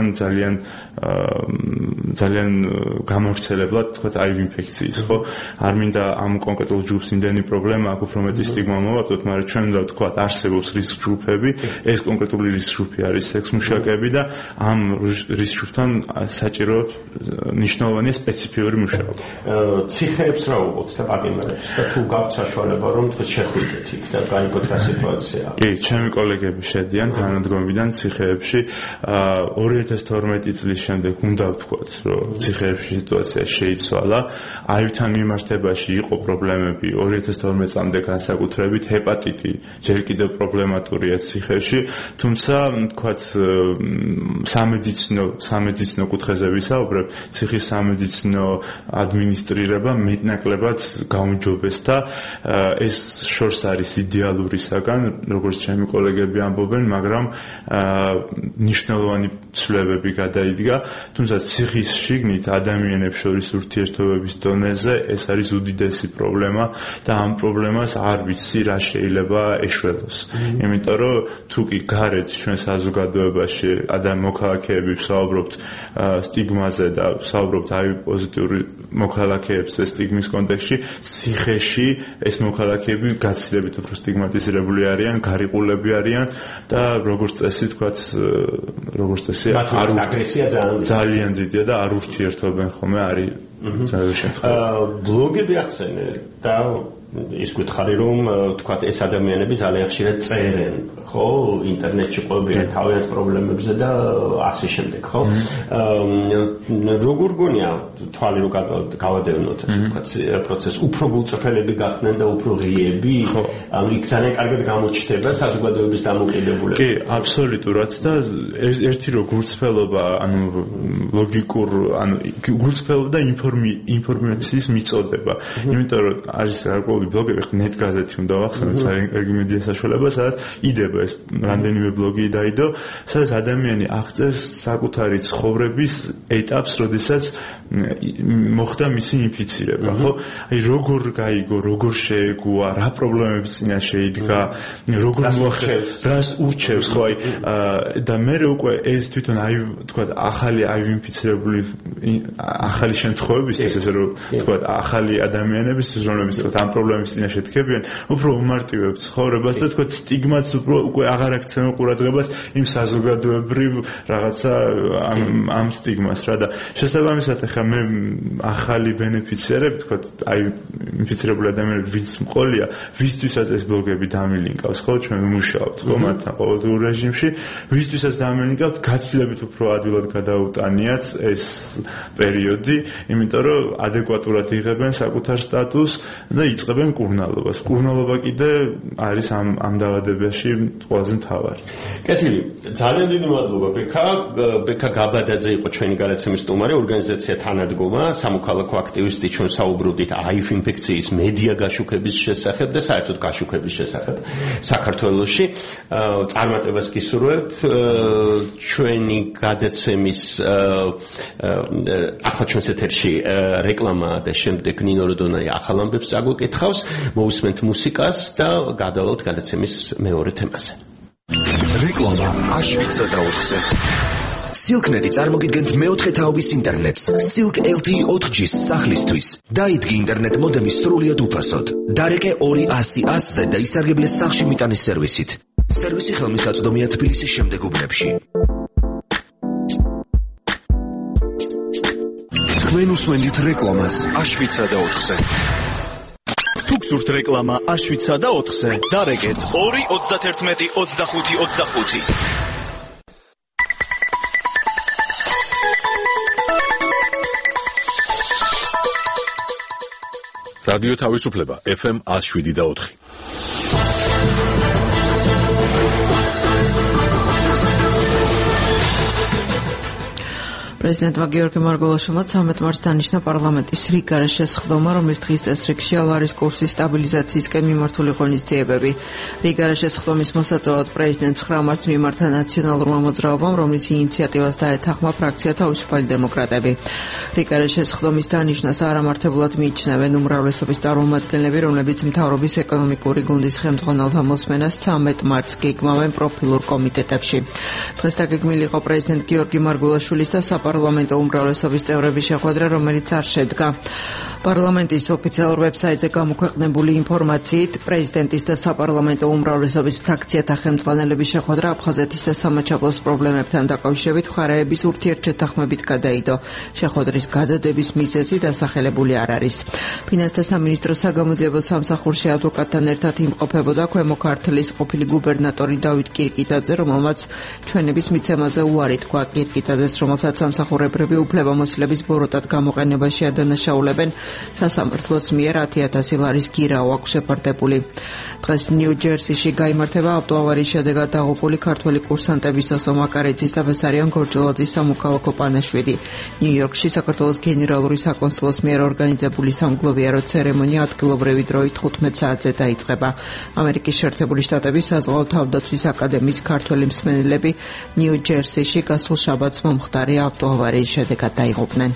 ძალიან გამავრცელებლად თქვა აივ ინფექციის, ხო? არ მინდა ამ კონკრეტულ ჯგუფს იმდენი პრობლემა აქვს, უფრო მეტი სტიგმა მოვაწვოთ, მაგრამ ჩვენ უნდა ვთქვა არსებობს რისკ ჯგუფები, ეს კონკრეტული რისკ ჯგუფი არის სექს მუშაკები და ამ რისკ ჯგუფთან საჭირო მნიშვნელოვანია სპეციფიური მუშაობა. ციხეებს რა უყოთ და პატიმრებს და თუ გაქვთ საშუალება რომ თქვენ შეხვიდეთ იქ და გაიგოთ რა სიტუაციაა. კი, ჩემი კოლეგები შედიან თანადგომიდან ციხეებში 2012 წლის შემდეგ უნდა ვთქვათ, რომ ციხეებში სიტუაცია შეიცვალა. აივთან მიმართებაში იყო პრობლემები 2012 წლამდე განსაკუთრებით ჰეპატიტი ჯერ კიდევ პრობლემატურია ციხეში, თუმცა თქვათ სამედიცინო კუთხეზე ვისაუბრებ, ციხის სამედიცინო ადმინისტრირება მეტნაკლებად გაუმჯობესდა. ეს შორს არის იდეალურისაგან, როგორც ჩემი კოლეგები ამბობენ, მაგრამ მნიშვნელოვანი ცვლილებები გადაიდგა, თუმცა ციხის შიგნით ადამიანებს შორის ურთიერთობების დონეზე ეს არის უდიდესი პრობლემა და ამ პრობლემას არ ვიცი რა შეიძლება ეშველოს. იმიტომ რომ თუ კი გარეთ ჩვენ საზოგადოებაში მოქალაქეები ვსაუბრობთ სტიგმაზე და ვსაუბრობთ აი პოზიტიური მოქალაქეებზე სტიგმის კონტექსტში, ციხეში ეს მოქალაქეები გაცილებით უფრო სტიგმატიზირებული არიან, გარიყულები არიან და როგორც წესი თქვათ, როგორც წესი აგრესია ძალიან დიდია და არ ურთიერთობენ ხოლმე არის ძალიან შემთხვევაში. ბლოგები ახსენე და ის გითხარი რომ თქვათ ეს ადამიანები ძალიან ხშირად წერენ, ხო, ინტერნეტში ყვებიან თავიანთ პრობლემებზე და ასე შემდეგ, ხო? როგორ გონია თვალი რო გავადევნოთ, თქვათ პროცესს უფრო გულწრფელები გახდნენ და უფრო ღიები, ანუ იქ ძალიან კარგად გამოჩნდება საზოგადოების დამოკიდებულება. კი, აბსოლუტურად და ერთი რო გულწრფელობა, ანუ ლოგიკურ, ანუ გულწრფელობა და ინფორმაციის მიწოდება. იმიტომ რომ არის ბლოგები, net გაზეთი უნდა ვახსენოთ, ძალიან კარგი მედია საშუალება, სადაც იდება ეს რამდენიმე ბლოგი დაიდო, სადაც ადამიანი აღწერს საკუთარი ცხოვრების ეტაპს, როდესაც მოხდა მისი ინფიცირება, ხო? აი როგორ გაიგო, როგორ შეეგუა, რა პრობლემების წინაშე იდგა, როგორ მოახერხა, რას ურჩევს, ხო? აი და მე უკვე ეს თვითონ აი თქვა ახალი ინფიცირებული ახალი შემთხვევებისთვის, ესე რომ თქვა ახალი ადამიანებისთვის, რომლებიც თქვა ამ პრობლემის წინაშე დგებიან, უფრო უმარტივებთ ცხოვრებას და თქვა სტიგმაც უფრო უკვე აღარ აქცევენ ყურადღებას იმ საზოგადოებრივ რაღაცა ამ სტიგმას რა და შესაბამისად ახლა მე ახალი ბენეფიციარები თქვა აი ინფიცირებული ადამიანები ვინც მყოლია ვისთვისაც ეს ბლოგები დამილინკავს ხო ჩვენ ვიმუშაობთ ხო მათთან ყოველდღიურ რეჟიმში ვისთვისაც დამილინკავთ გაცილებით უფრო ადვილად გადაუტანიათ ეს პერიოდი იმიტომ რომ ადეკვატურად იღებენ საკუთარ სტატუსს და იწყებენ კურნალობას კურნალობა კიდე არის ამ დაავადებაში ყველაზე მთავარი კეთილი ძალიან დიდი მადლობა ბექა გაბადაძე იყო ჩვენი გადაცემის სტუმარი ორგანიზაცია თანადგომა სამოქალაქო აქტივისტი ჩვენ საუბრობდით აივ ინფექციის მედია გაშუქების შესახებ და საერთოდ გაშუქების შესახებ საქართველოში წარმატებას გისურვებ ჩვენი გადაცემის ახლა ჩვენს ეთერში რეკლამა და შემდეგ ნინო როდონაი ახალ ამბებს წაგვეკითხავს მოусმენთ მუსიკას და გადავალთ გადაცემის მეორე თემაზე რეკლამა აშვიცა და 4-ზე Silk.net წარმოგიდგენთ მეოთხე თაობის ინტერნეტს Silk LTE 4G-ს სახლისთვის. დაიდგე ინტერნეტ მოდემი სრულიად უფასოდ. დარეკე 200-100-ზე და ისარგებლე სახლში მიტანის სერვისით. სერვისი ხელმისაწვდომია თბილისის შემდეგ უბნებში. თქვენ უსმენთ რეკლამას აშვიცა და 4-ზე. თუ გსურთ რეკლამა აშვიცა და 4-ზე, დარეკეთ 2-91-25-25. რადიო თავისუფლება FM 107.4 პრეზიდენტმა გიორგი მარგველაშვილმა 13 მარტს დანიშნა პარლამენტის რიგგარეს შესხდომა, რომლის დღის წესრიგში ალარის კურსის სტაბილიზაციისკენ მიმართული ღონისძიებები. რიგგარეს შესხდომის მოსაწევად პრეზიდენტ 9 მარტს მიმართა ნაციონალურმა მოძრაობამ, რომლის ინიციატივას დაეთანხმა ფრაქცია თავისუფალი დემოკრატები. რიგგარეს შესხდომის დანიშნას არამართებულად მიიჩნევენ უმრავლესობის წარმომადგენლები, რომლებიც მთავრობის ეკონომიკური გუნდის ხელმძღვანელთა მოსმენას 13 მარტს გეგმავენ პროფილურ კომიტეტებში. დღეს დაგეგმილი იყო პრეზიდენტ გიორგი მარგველაშვილის და პარლამენტო უმრავლესობის წევრების შეხვედრა, რომელიც არ შედგა. პარლამენტის ოფიციალურ ვებსაიტზე გამოქვეყნებული ინფორმაციით, პრეზიდენტის და საპარლამენტო უმრავლესობის ფრაქციათა ხელმძღვანელების შეხვედრა აფხაზეთის და სამაჩაბლოს პრობლემებთან დაკავშირებით მხარეების ურთიერთშეთანხმებით გადაიდო. შეხვედრის გადადების მიზეზი დასახელებული არ არის. ფინანსთა სამინისტროს საგამოძიებო სამსახურში ადვოკატთან ერთად იმყოფებოდა ქვემო ქართლის ყოფილი გუბერნატორი დავით კირკიტაძე, რომელმაც ჩვენების მიცემაზე უარი თქვა. კირკიტაძეს, რომელსაც სამსახურებრები უფლებამოსილების ბოროტად გამოყენებაში ადანაშაულებენ, სასამართლოს მიერ 10,000 ლარის გირაო აქვს შეფარდებული. დღეს ნიუ-ჯერსიში გაიმართება ავტოავარიის შედეგად დაღუპული ქართველი კურსანტების სასო მაკარეძის და ბესარიან გორჯოლაძის სამოქალაქო პანაშვიდი. ნიუ-იორკში საქართველოს გენერალური საკონსულოს მიერ ორგანიზებული სამგლოვიარო ცერემონია ადგილობრივი დროით 15 საათზე დაიწყება. ამერიკის შეერთებული შტატების საზღვაო თავდაცვის აკადემიის ქართველი მსმენელები ნიუ-ჯერსიში გასულ შაბათს მომხდარი ავტოავარიის შედეგად დაიღუპნენ.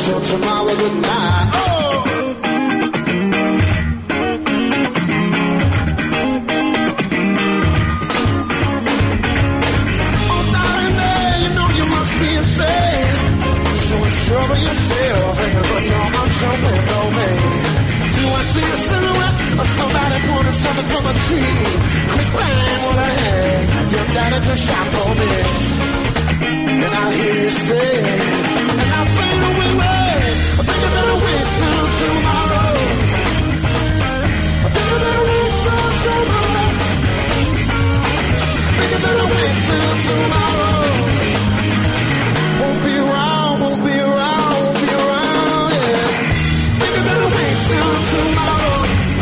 till tomorrow, good night. Oh! Trouble yourself and put on my trouble, no man. Do I see a silhouette of somebody pouring something from a tree? Quick bang, what I had, your daddy just shot for me. And I hear you say, and I fade away. I think I better wait till tomorrow. I think I better wait till tomorrow. I think I better wait till tomorrow. Won't be around, won't be around, won't be around, yeah. Think I better wait till tomorrow.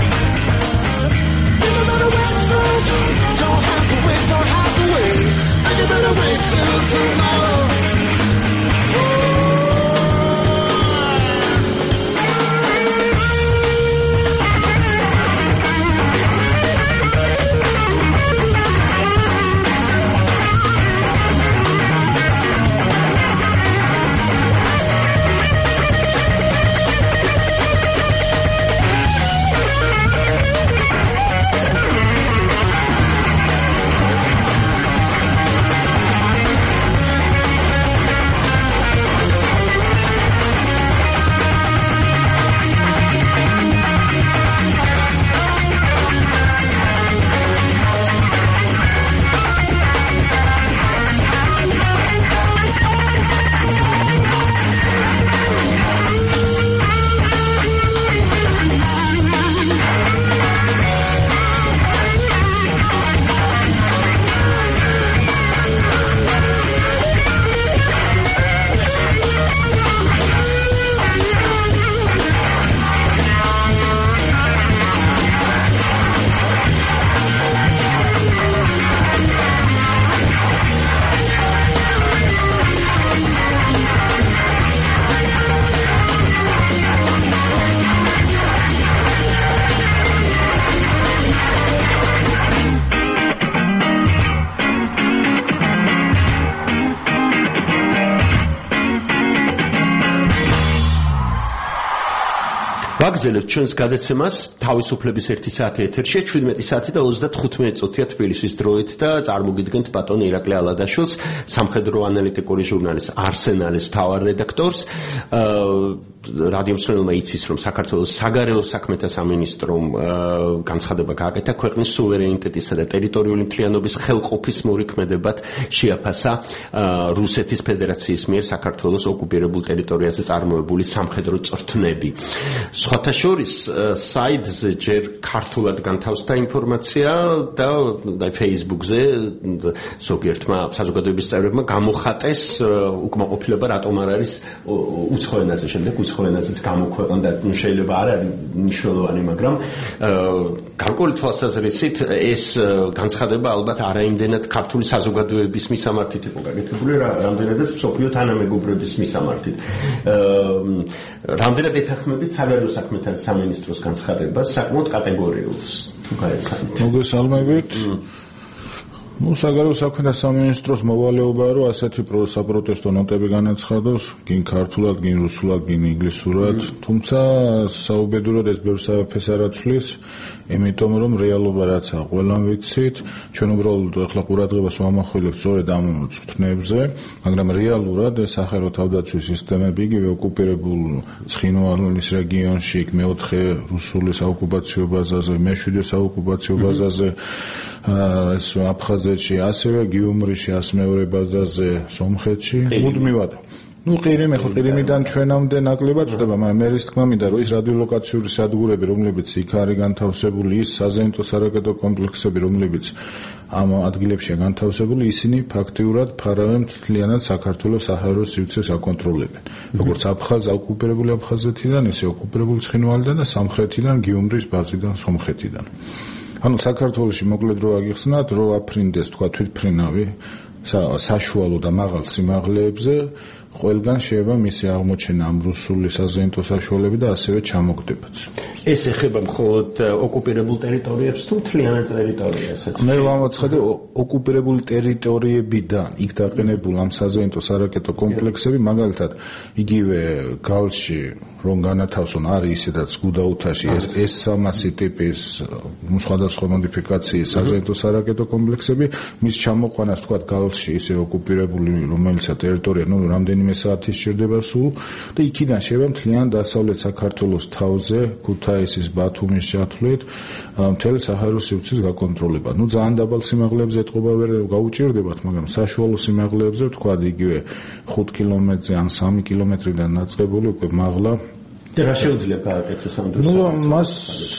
Think I better wait till tomorrow. Don't have to wait, don't have to wait. Think I better wait till tomorrow. ვაგრძელებთ ჩვენს გადაცემას თავისუფლების 1 საათი ეთერში 17 საათი და 35 წუთია თბილისის დროით და წარმოგიდგენთ ბატონ ირაკლი ალადაშვილს, სამხედრო ანალიტიკური ჟურნალის არსენალის მთავარ რედაქტორს. რადიო მსმენელმა იცის, რომ საქართველოს საგარეო საქმეთა სამინისტრომ განცხადება გააკეთა ქვეყნის სუვერენიტეტისა და ტერიტორიული მთლიანობის ხელყოფის მორიქმედებად შეაფასა რუსეთის ფედერაციის მიერ საქართველოს ოკუპირებულ ტერიტორიაზე წარმოებული სამხედრო წვრთნები. სხვათა შორის საიტზე ჯერ ქართულად განთავსდა ინფორმაცია და Facebook-ზე ზოგიერთმა საზოგადოების წევრებმა გამოხატეს უკმაყოფილება რატომ არ არის უცხო ენაზე, შემდეგ უცხო ენაზეც გამოქვეყნდა, შეიძლება არ არის მნიშვნელოვანი, მაგრამ გარკვეული თვალსაზრისით ეს განცხადება ალბათ არაიმდენად ქართული საზოგადოების მისამართით იყო გაკეთებული, რამდენადაც მსოფლიო თანამეგობრების მისამართით. რამდენად ეთანხმებით საგარეო საქმეთა სამინისტროს განცხადებას, საკმაოდ კატეგორიულს თუ გაეცანით. მოგესალმებით. საგარეო საქმეთა სამინისტროს მოვალეობაა, რომ ასეთი საპროტესტო ნოტები განაცხადოს, გინ ქართულად, გინ რუსულად, გინ ინგლისურად, თუმცა საუბედუროდ ეს ბევრ საფეს არ აცვლის, იმიტომ რომ რეალობა რაცაა, ყველამ ვიცით, ჩვენ უბრალოდ ახლა ყურადღებას ვამახვილებთ სწორედ ამ წვრთნებზე, მაგრამ რეალურად ეს სახელო თავდაცვის სისტემები იგივე ოკუპირებულ ცხინვალის რეგიონში, მეოთხე რუსული საოკუპაციო ბაზაზე, მე-7 საოკუპაციო ბაზაზე, ეს აფხაზეთში, ასევე გიუმრიში 102 ბაზაზე, სომხეთში, მუდმივად. ყირიმიდან ჩვენამდე ნაკლებად ხდება, მაგრამ მე ის თქმა მინდა, რომ ის რადიოლოკაციური სადგურები, რომლებიც იქ არის განთავსებული, ის საზეიმტო სარაკეტო კომპლექსები, რომლებიც ამ ადგილებშია განთავსებული, ისინი ფაქტიურად ფარავენ მთლიანად საქართველოს საჰაერო სივრცეს აკონტროლებენ. როგორც ოკუპირებული აფხაზეთიდან, ესე ოკუპირებული ცხინვალიდან და სამხრეთიდან, გიუმრის ბაზიდან, სომხეთიდან. ანუ საქართველოში მოკლედ რო აგიხსნათ, რო აფრინდეს თქვა თვითფრინავი საშუალო და მაღალ სიმაღლეებზე, ყველგან შეიძლება მისი აღმოჩენა ამ რუსული საზეიმო საშუალები და ასევე ჩამოგდებაც. ეს ეხება მხოლოდ ოკუპირებულ ტერიტორიებს თუ მთლიანად ტერიტორიასაც? მე ვამოცხადე ოკუპირებული ტერიტორიებიდან იქ დაყენებულ ამ საზეიმო სარაკეტო კომპლექსები, მაგალითად, იგივე გალში რომ განათავსონ არის ისედაც გუდაუთაში ეს 300 ტიპის სხვადასხვა მოდიფიკაციის საზეიმო სარაკეტო კომპლექსები, მის ჩამოყვანას თქვა გალში ისე ოკუპირებული რომელიცა ტერიტორია, რამდენიმე საათი სჭირდება სულ და იქიდან შეიძლება მთლიან დასავლეთ საქართველოს თავზე, ქუთაისის, ბათუმის ჩათვლით, მთელი საჰაერო სივრცის გაკონტროლება. ძალიან დაბალ სიმაღლეებზე ეთყობა ვერ გაუჭირდებათ, მაგრამ საშუალო სიმაღლეებზე თქვა იგივე 5 კილომეტრზე ან 3 კილომეტრიდან დაწყებული უკვე მაღლა და რა შეუძლია გააკეთოს ამ დროს? მას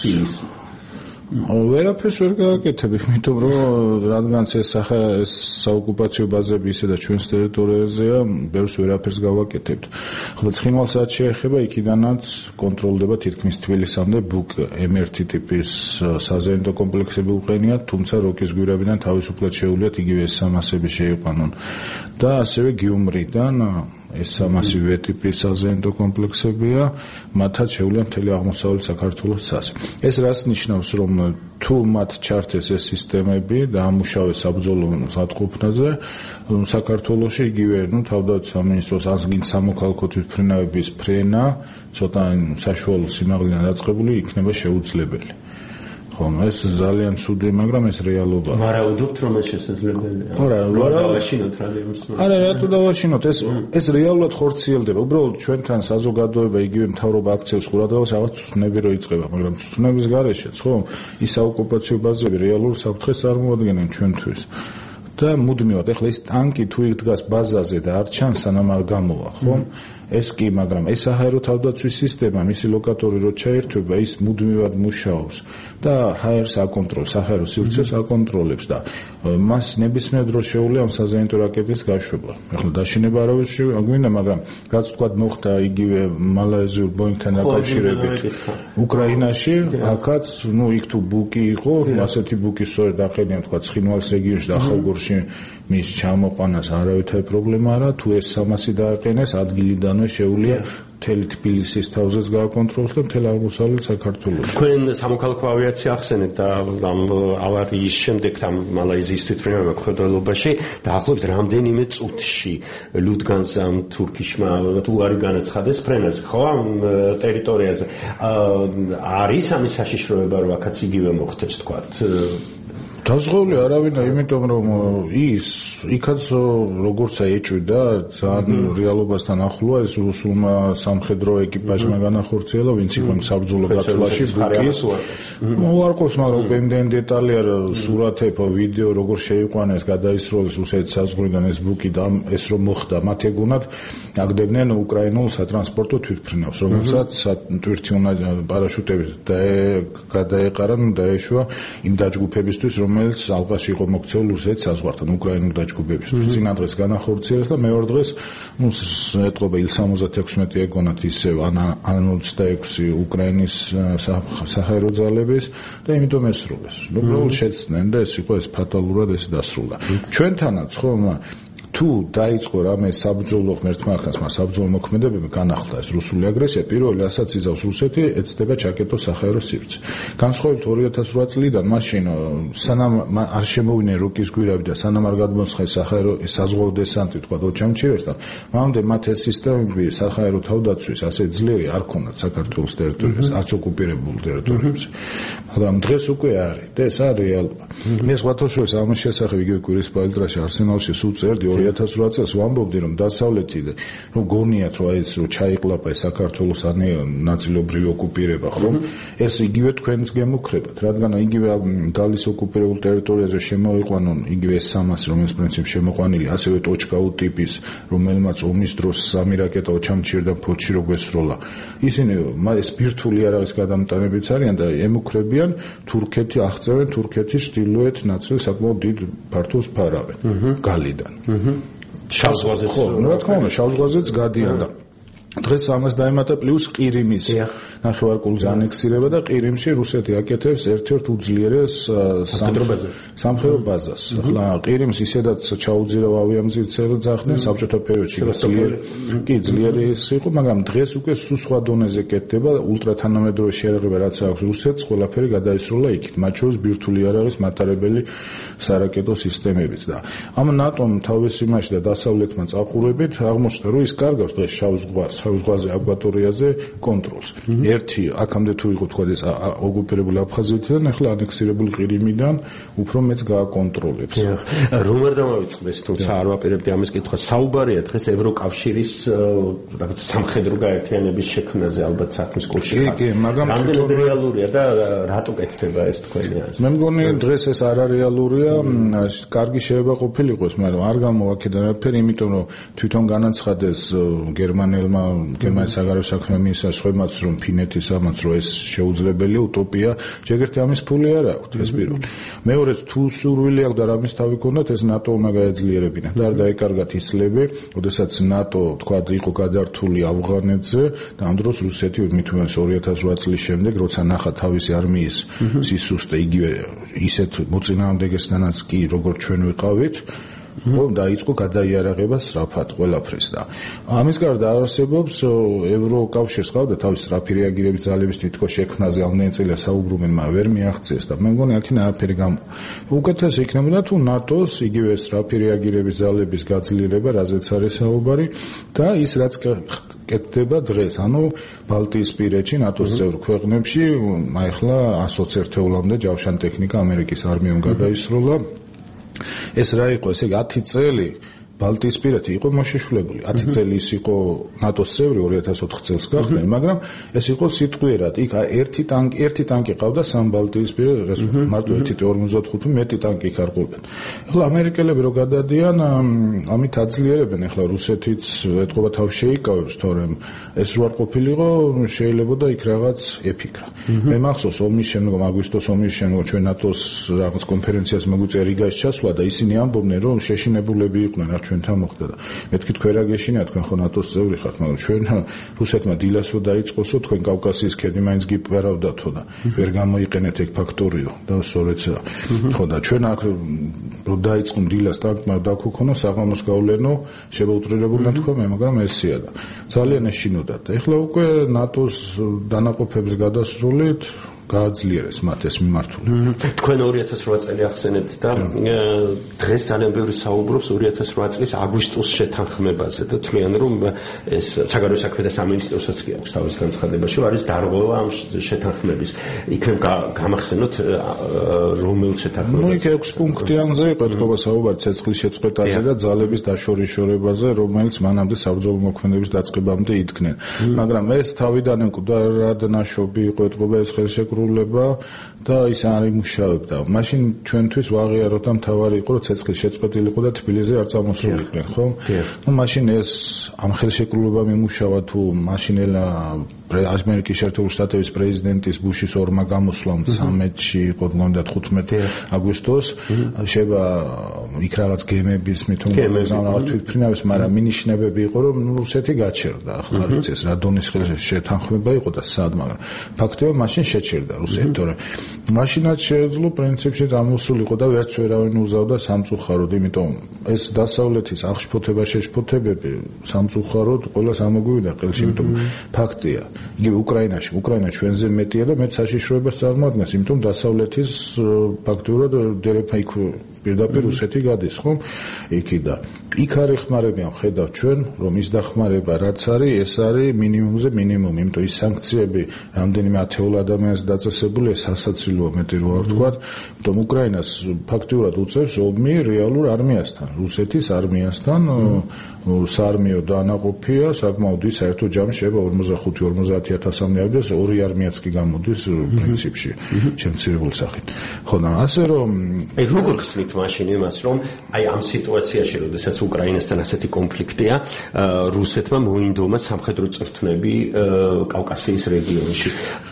ვერაფერს ვერ გააკეთებ, იმიტომ რომ რადგანაც ეს საოკუპაციო ბაზები ისედაც ჩვენს ტერიტორიაზეა, ბევრს ვერაფერს გავაკეთებთ. ხოლო ცხინვალსაც შეეხება, იქიდანაც კონტროლდება თითქმის თბილისამდე ბუკ M1 ტიპის საზეიმო კომპლექსები უყენიათ, თუმცა როკის გვირაბიდან თავისუფლად შეუძლიათ იგივე S300-ები შეიყვანონ და ასევე გიუმრიდან ეს 300 ტიპის საზეიმო კომპლექსებია, მათაც შეუძლია მთელი აღმოსავლეთ საქართველოს წასვლა. ეს რას ნიშნავს, რომ თუ მათ ჩართეს ეს სისტემები და ამუშავეს საბრძოლო სათყოფნაზე, საქართველოში იგივე, თავდაცვის სამინისტროს ან სამოქალაქო თვითმფრინავების ფრენა, ცოტა საშუალო სიმაღლიდან დაწყებული იქნება შეუძლებელი. ეს ძალიან ცუდი, მაგრამ ეს რეალობაა. ვარაუდობთ, რომ ეს შესაძლებელია. დავაშინოთ რადიოს. არა, რატო დავაშინოთ? ეს რეალურად ხორციელდება. უბრალოდ ჩვენთან საზოგადოება იგივე მთავრობა აქცევს ყურადღებას რაღაც ცნები რო იწყება, მაგრამ ცნების გარეშეც, ხო, ის საოკუპაციო ბაზები რეალურ საფრთხეს წარმოადგენენ ჩვენთვის. და მუდმივად, ეხლა ეს ტანკი თუ იქ დგას ბაზაზე და არ ჩანს, სანამ არ გამოვა, ხო? ეს კი, მაგრამ ეს საჰაერო თავდაცვის სისტემა, მისი ლოკატორი რო ჩაერთვება, ის მუდმივად მუშაობს და ჰაერს აკონტროლებს, საჰაერო სივრცეს აკონტროლებს და მას ნებისმიერ დროს შეუძლია ამ საზეიმო რაკეტის გაშვება. ეხლა დაშინება არავის შეგვინდა, მაგრამ რაც თქვა მოხდა იგივე მალაიზიურ ბოინგთან დაკავშირებით უკრაინაში, აქაც, იქ თუ ბუკი იყო, ასეთი ბუკი სწორედ აყენია თქვა ცხინვალის რეგიონში და ახალგორში მის ჩამოყვანას არავითარი პრობლემა არა, თუ ეს 300 დააყენეს ადგილიდანვე შეუძლია მთელი თბილისის თავზეც გააკონტროლოს და მთელ აღმოსავლეთ საქართველოში. თქვენ სამოქალაქო ავიაცია ახსენეთ და ამ ავარიის შემდეგ ამ მალაიზიის თვითმფრინავება მხედველობაში დაახლოებით რამდენიმე წუთში ლუდგანზე ამ თურქიშმა უარი განაცხადეს ფრენაზე, ხო, ამ ტერიტორიაზე. არის ამის საშიშროება, რომ აქაც იგივე მოხდეს, თქვათ? დაზღვეული არავინ, იმიტომ რომ იქაც როგორც ეჭვიდა, ძალიან რეალობასთან ახლოა ეს რუსულმა სამხედრო ეკიპაჟმა განახორციელა, ვინც იყო საბრძოლო ბრძოლაში ბუკის. უარყოფს, მაგრამ უკვე იმდენ დეტალი არა, სურათები, ვიდეო, როგორ შეიყვანეს, გადაისროლეს რუსეთის საზღვრიდან ეს ბუკი და ეს რომ მოხდა, მათ ეგონათ აგდებდნენ უკრაინულ სატრანსპორტო თვითმფრინავს, რომელსაც თვირთი უნდა პარაშუტებით გადაეყარა, დაეშვა იმ დაჯგუფებისთვის, რომელიც ალყაში იყო მოქცეული რუსეთის საზღვართან, უკრაინულ დაჯგუფებისთვის. წინა დღეს განახორციელეს და მეორე დღეს ეთყობა Il-76 ეგონათ ისევ ან 26 უკრაინის საჰაერო ძალების და იმიტომ ესროლეს. უბრალოდ შეცდნენ და ეს იყო ეს ფატალურად ეს დასრულდა. ჩვენთანაც ხომ თუ დაიწყო რამე საბრძოლო ღმერთმარხას, საბრძოლო მოქმედებები განახლდა ეს რუსული აგრესია, პირველი რასაც იზავს რუსეთი, ეცდება ჩაკეტოს საჰაერო სივრცე. განსხვავებით 2008 წლიდან, მაშინ სანამ არ შემოვიდნენ როკის გვირაბი და სანამ არ გადმოსხეს საჰაერო საზღვაო დესანტი, თქვა ოჩამჩირესთან, მანამდე მათ ეს სისტემები საჰაერო თავდაცვის ასე ძლიერი არ ქონდათ საქართველოს ტერიტორიაზე, არც ოკუპირებულ ტერიტორიებზე. მაგრამ დღეს უკვე არის და ეს არის რეალობა. მე სხვათაშორის ამის შესახებ იგივე კვირის პალიტრაში არსენალში სულ წერდი 2008 წელს ვამბობდი, რომ დასავლეთი რომ გონიათ, რომ ეს რომ ჩაიყლაპა საქართველოს ნაწილობრივი ოკუპირება, ხომ? ეს იგივე თქვენს გემუქრებათ, რადგან იგივე გალის ოკუპირებულ ტერიტორიაზე შემოიყვანონ იგივე S300, რომელიც პრინციპში შემოყვანილი, ასევე ტოჩკაუ ტიპის, რომელმაც ომის დროს 3 რაკეტა ოჩამჩირდა ფოთში რო გვესროლა. ისინი ეს ბირთვული არავის გადამტანებიც არიან და ემუქრებიან თურქეთი, აღწევენ თურქეთის ჩრდილოეთ ნაწილს საკმაოდ დიდ ფართობს ფარავენ გალიდან. შავ ზღვაზეც ხო, რა თქმა უნდა, შავ ზღვაზეც გადიან და დღეს ამას დაემატა პლუს ყირიმის ნახევარკუნძულის ანექსირება და ყირიმში რუსეთი აკეთებს ერთ-ერთ უძლიერეს სამხედრო ბაზას. ახლა ყირიმს ისედაც ჩაუძირავ ავიამზირცელი ძახდნენ საბჭოთა პერიოდში ძლიერი იყო, მაგრამ დღეს უკვე სულ სხვა დონეზე კეთდება ულტრათანამედროვე შეერაღება რაც აქვს რუსეთს, ყველაფერი გადაისროლა იქით, მათ შორის ბირთვული არ არის მატარებელი სარაკეტო სისტემებიც და ამ ნატომ თავის იმაში და დასავლეთმა წაყურებით აღმოჩნდა რომ ის კარგავს დღეს შავ ზღვაზე აკვატორიაზე კონტროლს. ერთი აქამდე თუ იყო თქვა ეს ოკუპირებული აფხაზეთიდან, ახლა ანექსირებული ყირიმიდან უფრო მეც გააკონტროლებს. რომ არ დამავიწყდეს, თუმცა არ ვაპირებდი ამის კითხვა. საუბარია დღეს ევროკავშირის რაღაც სამხედრო გაერთიანების შექმნაზე ალბათ საქმის კურსში. კი, მაგრამ რამდენად რეალურია და რატო კეთდება ეს თქვენი აზრი? მე მგონი დღეს ეს არარეალურია, კარგი შეიძლება ყოფილიყო ეს, მაგრამ არ გამოვაქედან არაფერი, იმიტომ რომ თვითონ განაცხადეს გერმანიის საგარეო საქმეთა მინისტრს ხომაც რომ ფინეთის ამაც რომ ეს შეუძლებელია უტოპია, ჯერგერთი ამის ფული არ აქვს ეს პირველი. მეორედ თუ სურვილი აქვს და რამის თავი ქონდათ ეს ნატო-მა გაეძლიერებინა და არ დაეკარგათ ის წლები, როდესაც ნატო თქვა იყო გადართული ავღანეთზე და ამ დროს რუსეთი მით უმეტეს 2008 წლის შემდეგ როცა ნახა თავისი არმიის სისუსტე იგივე ისეთ მოწინააღმდეგესთანაც კი როგორც ჩვენ ვიყავით დაიწყო გადაიარაღება სწრაფად ყველაფრის და ამის გარდა არსებობს ევროკავშირს ყავდა თავის სწრაფი რეაგირების ძალების თვითონ შექმნაზე ამდენი წელია საუბრობენ, მაგრამ ვერ მიაღწიეს და მე მგონი აქ არაფერი უკეთესი იქნებოდა თუ ნატოს იგივე სწრაფი რეაგირების ძალების გაძლიერება, რაზეც არის საუბარი და ის რაც კეთდება დღეს, ანუ ბალტიისპირეთში ნატოს წევრ ქვეყნებში, ახლა 120 ერთეულამდე ჯავშან ტექნიკა ამერიკის არმიამ გადაისროლა. ეს რა იყო, ესე იგი 10 წელი ბალტიისპირეთი იყო მოშიშვლებული. 10 წელი ის იყო ნატოს წევრი 2004 წელს გახდნენ, მაგრამ ეს იყო სიტყვიერად. იქ ერთი ტანკი ყავდა სამ ბალტიისპირეთს, მარტო 1.55 მეტი ტანკი იქ არ ყოფილა. ახლა ამერიკელები რო გადადიან, ამით აძლიერებენ. ახლა რუსეთიც ეთყობა თავს შეიკავებს, თორემ ეს რო არ ყოფილიყო, შეიძლებოდა იქ რაღაც ეფიქრა. მე მახსოვს ომის შემდგომ, აგვისტოს ომის შემდგომ ჩვენ ნატოს რაღაც კონფერენციას მოგვიწია რიგაში ჩასვლა და ისინი ამბობდნენ, რომ შეშინებულები იყვნენ ჩვენთან მოხდა და მეთქი თქვენ რა გეშინიათ, თქვენ ხო ნატოს წევრი ხართ, მაგრამ ჩვენ რუსეთმა დილასო დაიწყოსო, თქვენ კავკასიის ქედი მაინც გიპარავდათო და ვერ გამოიყენეთ ეგ ფაქტორიო და სწორედაა. ხო და ჩვენ აქ რო დაიწყომ დილას ტანკმა დაგქონო საღამოს გავლენო, შეუძლებელი თქვა მე, მაგრამ ესია და ძალიან ეშინოდა და ეხლა უკვე ნატოს დანაყოფების გადასრულით გააძლიერეს მათ ეს მიმართულება. თქვენ 2008 წელი ახსენეთ და დღეს ძალიან ბევრი საუბრობს 2008 წლის აგვისტოს შეთანხმებაზე და თვლიან რომ ეს საგარეო საქმეთა სამინისტროსაც კი აქვს თავის განცხადებაში არის დარღვევა ამ შეთანხმების. იქნებ გამახსენოთ რომელ შეთანხმებაზე? იქ 6 პუნქტიანზე იყო თქვა საუბარი ცეცხლის შეწყვეტაზე და ძალების დაშორიშორებაზე, რომელიც მანამდე საბრძოლო მოქმედების დაწყებამდე იდგნენ. მაგრამ ეს თავიდან მკვდარად ნაშობი იყო თქვა ეს ხელშეკრულება და ის არ იმუშავებდა. მაშინ ჩვენთვის ვაღიაროთ და მთავარი იყო რომ ცეცხლის შეწყვეტილიყო და თბილისზე არ წამოსულიყვნენ, ხო? მაშინ ეს ამ ხელშეკრულებამ იმუშავა თუ მაშინ ამერიკის შეერთებული შტატების პრეზიდენტის ბუშის ორმა გამოსვლამ 13-ში იყო გონდა 15 აგვისტოს შევა იქ რაღაც გემების მithumazanavart თვითფრინავის, მაგრამ მინიშნებები იყო რომ რუსეთი გაჩერდა. ახლა არის ეს რა დონის შეთანხმება იყო და სად, მაგრამ ფაქტია მაშინ შეჩერდა რუსეთი, თორემ მაშინაც შეეძლო პრინციპში გამოსულიყო და ვერც ვერავინ უზავდა სამწუხაროდ, იმიტომ ეს დასავლეთის აღშფოთება შეშფოთებები სამწუხაროდ ყველას ამოგვივიდა ყელში, იმიტომ ფაქტია. იგივე უკრაინა ჩვენზე მეტია და მეც საშიშროებას წარმოადგენს, იმიტომ დასავლეთის ფაქტურად დერეფა იქ პირდაპირ რუსეთი გადის, ხო? იქი და იქ არ ეხმარებიან, ხედავ ჩვენ, რომ ის დახმარება რაც არის, ეს არის მინიმუმზე მინიმუმი, იმიტომ ის სანქციები რამდენიმე ათეულ ადამიანს დაწესებულია სასაცილოა მეტი რო არ ვთქვათ, იმიტომ უკრაინას ფაქტურად უწევს ომი რეალურ არმიასთან, რუსეთის არმიასთან, საარმიო დანაყოფია, საკმაოდ ის საერთო ჯამში შეება 45-50,000-მდე ავდეს, ორი არმიაც კი გამოდის პრინციპში შემცირებული სახით. ხო და ასე რომ როგორ ხსნით მაშინ იმას, რომ აი ამ სიტუაციაში, როდესაც უკრაინასთან ასეთი კონფლიქტია, რუსეთმა მოინდომა სამხედრო წვრთნები კავკასიის რეგიონში.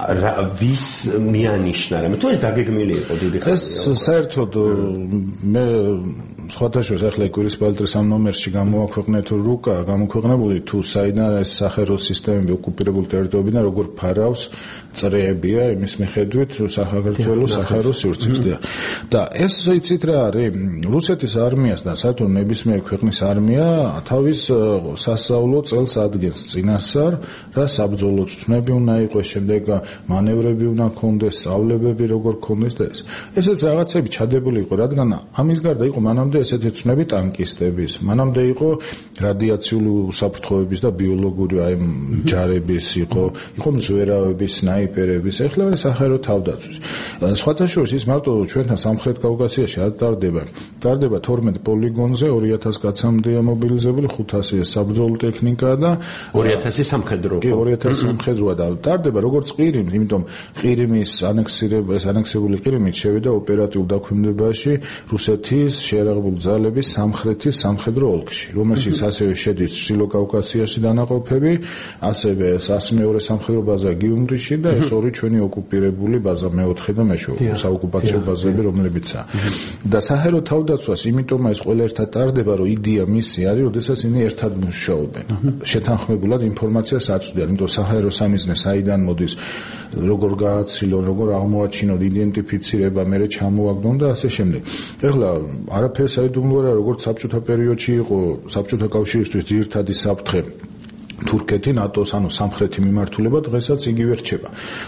ვის მიანიშნა რამე? თუ ეს დაგეგმილი იყო დიდი ხანი. ეს საერთოდ მე სხვათაშორის ახლა ეკვირისპალიტრის ამ ნომერში გამოაქვეყნეთ რუკა, გამოქვეყნებული თუ საიდან ეს სახერო სისტემები ოკუპირებულ ტერიტორიებიდან როგორ ფარავს წრეებია იმის მიხედვით საქართველოს სახერო სივრცეებია. და ეს იცით რა არის? რუსეთის არმიასთან საერთოდ ნებისმიერ ქვეყნის არმია თავის სასწავლო წელს ადგენს წინასწარ რა საბრძოლო წვრთნები უნდა იყოს, შემდეგ მანევრები უნდა ქონდეს, სწავლებები როგორ ქონდეს და ესეც რაღაცები ჩადებული იყო, რადგან ამის გარდა იყო მანამდე ესეთი წვრთნები ტანკისტების, მანამდე იყო რადიაციული უსაფრთხოების და ბიოლოგური აი ჯარების იყო მზვერავების, სნაიპერების, ეხლა სახერო თავდაცვის. სხვათა შორის ის მარტო ჩვენთან სამხრეთ კავკასიაში არ ტარდება. ტარდება 12 პოლიგონზე 2000 კაცამდე მობილიზებული, 500 საბრძოლო ტექნიკა და 2000 სამხედრო. კი, 2000 სამხედროა და ტარდება როგორც ყირიმი, იმიტომ ყირიმის ანექსირება, ეს ანექსებული ყირიმი შევიდა ოპერატიულ დაქვემდებაში რუსეთის შეერაღებული ძალების სამხრეთის სამხედრო ოლქში, რომელშიც ასევე შედის ჩრდილო კავკასიაში დანაყოფები, ასევე 102 სამხედრო ბაზა გიუმრიში და ეს ორი ჩვენი ოკუპირებული ბაზა მე-4 და მე-7 საოკუპაციო ბაზები, რომლებიცაა. და საჰერო თავდაცვას იმიტომ ეს ყველა ერთად ტარდება, რომ იდეა მისი არის, როდესაც ისინი ერთად მუშაობენ. შეთანხმებულად ინფორმაციას აწვდიან, იმიტომ საჰერო სამიზნე საიდან მოდის, როგორ გააცილონ, როგორ აღმოაჩინონ, იდენტიფიცირება, მერე ჩამოაგდონ და ასე შემდეგ. ეხლა არაფერს აიდუმლურა, როგორც საბჭოთა პერიოდში იყო საბჭოთა კავშირისთვის ძირითადი საფრთხე თურქეთი, ნატოს, ანუ სამხრეთი მიმართულება დღესაც იგივე რჩება.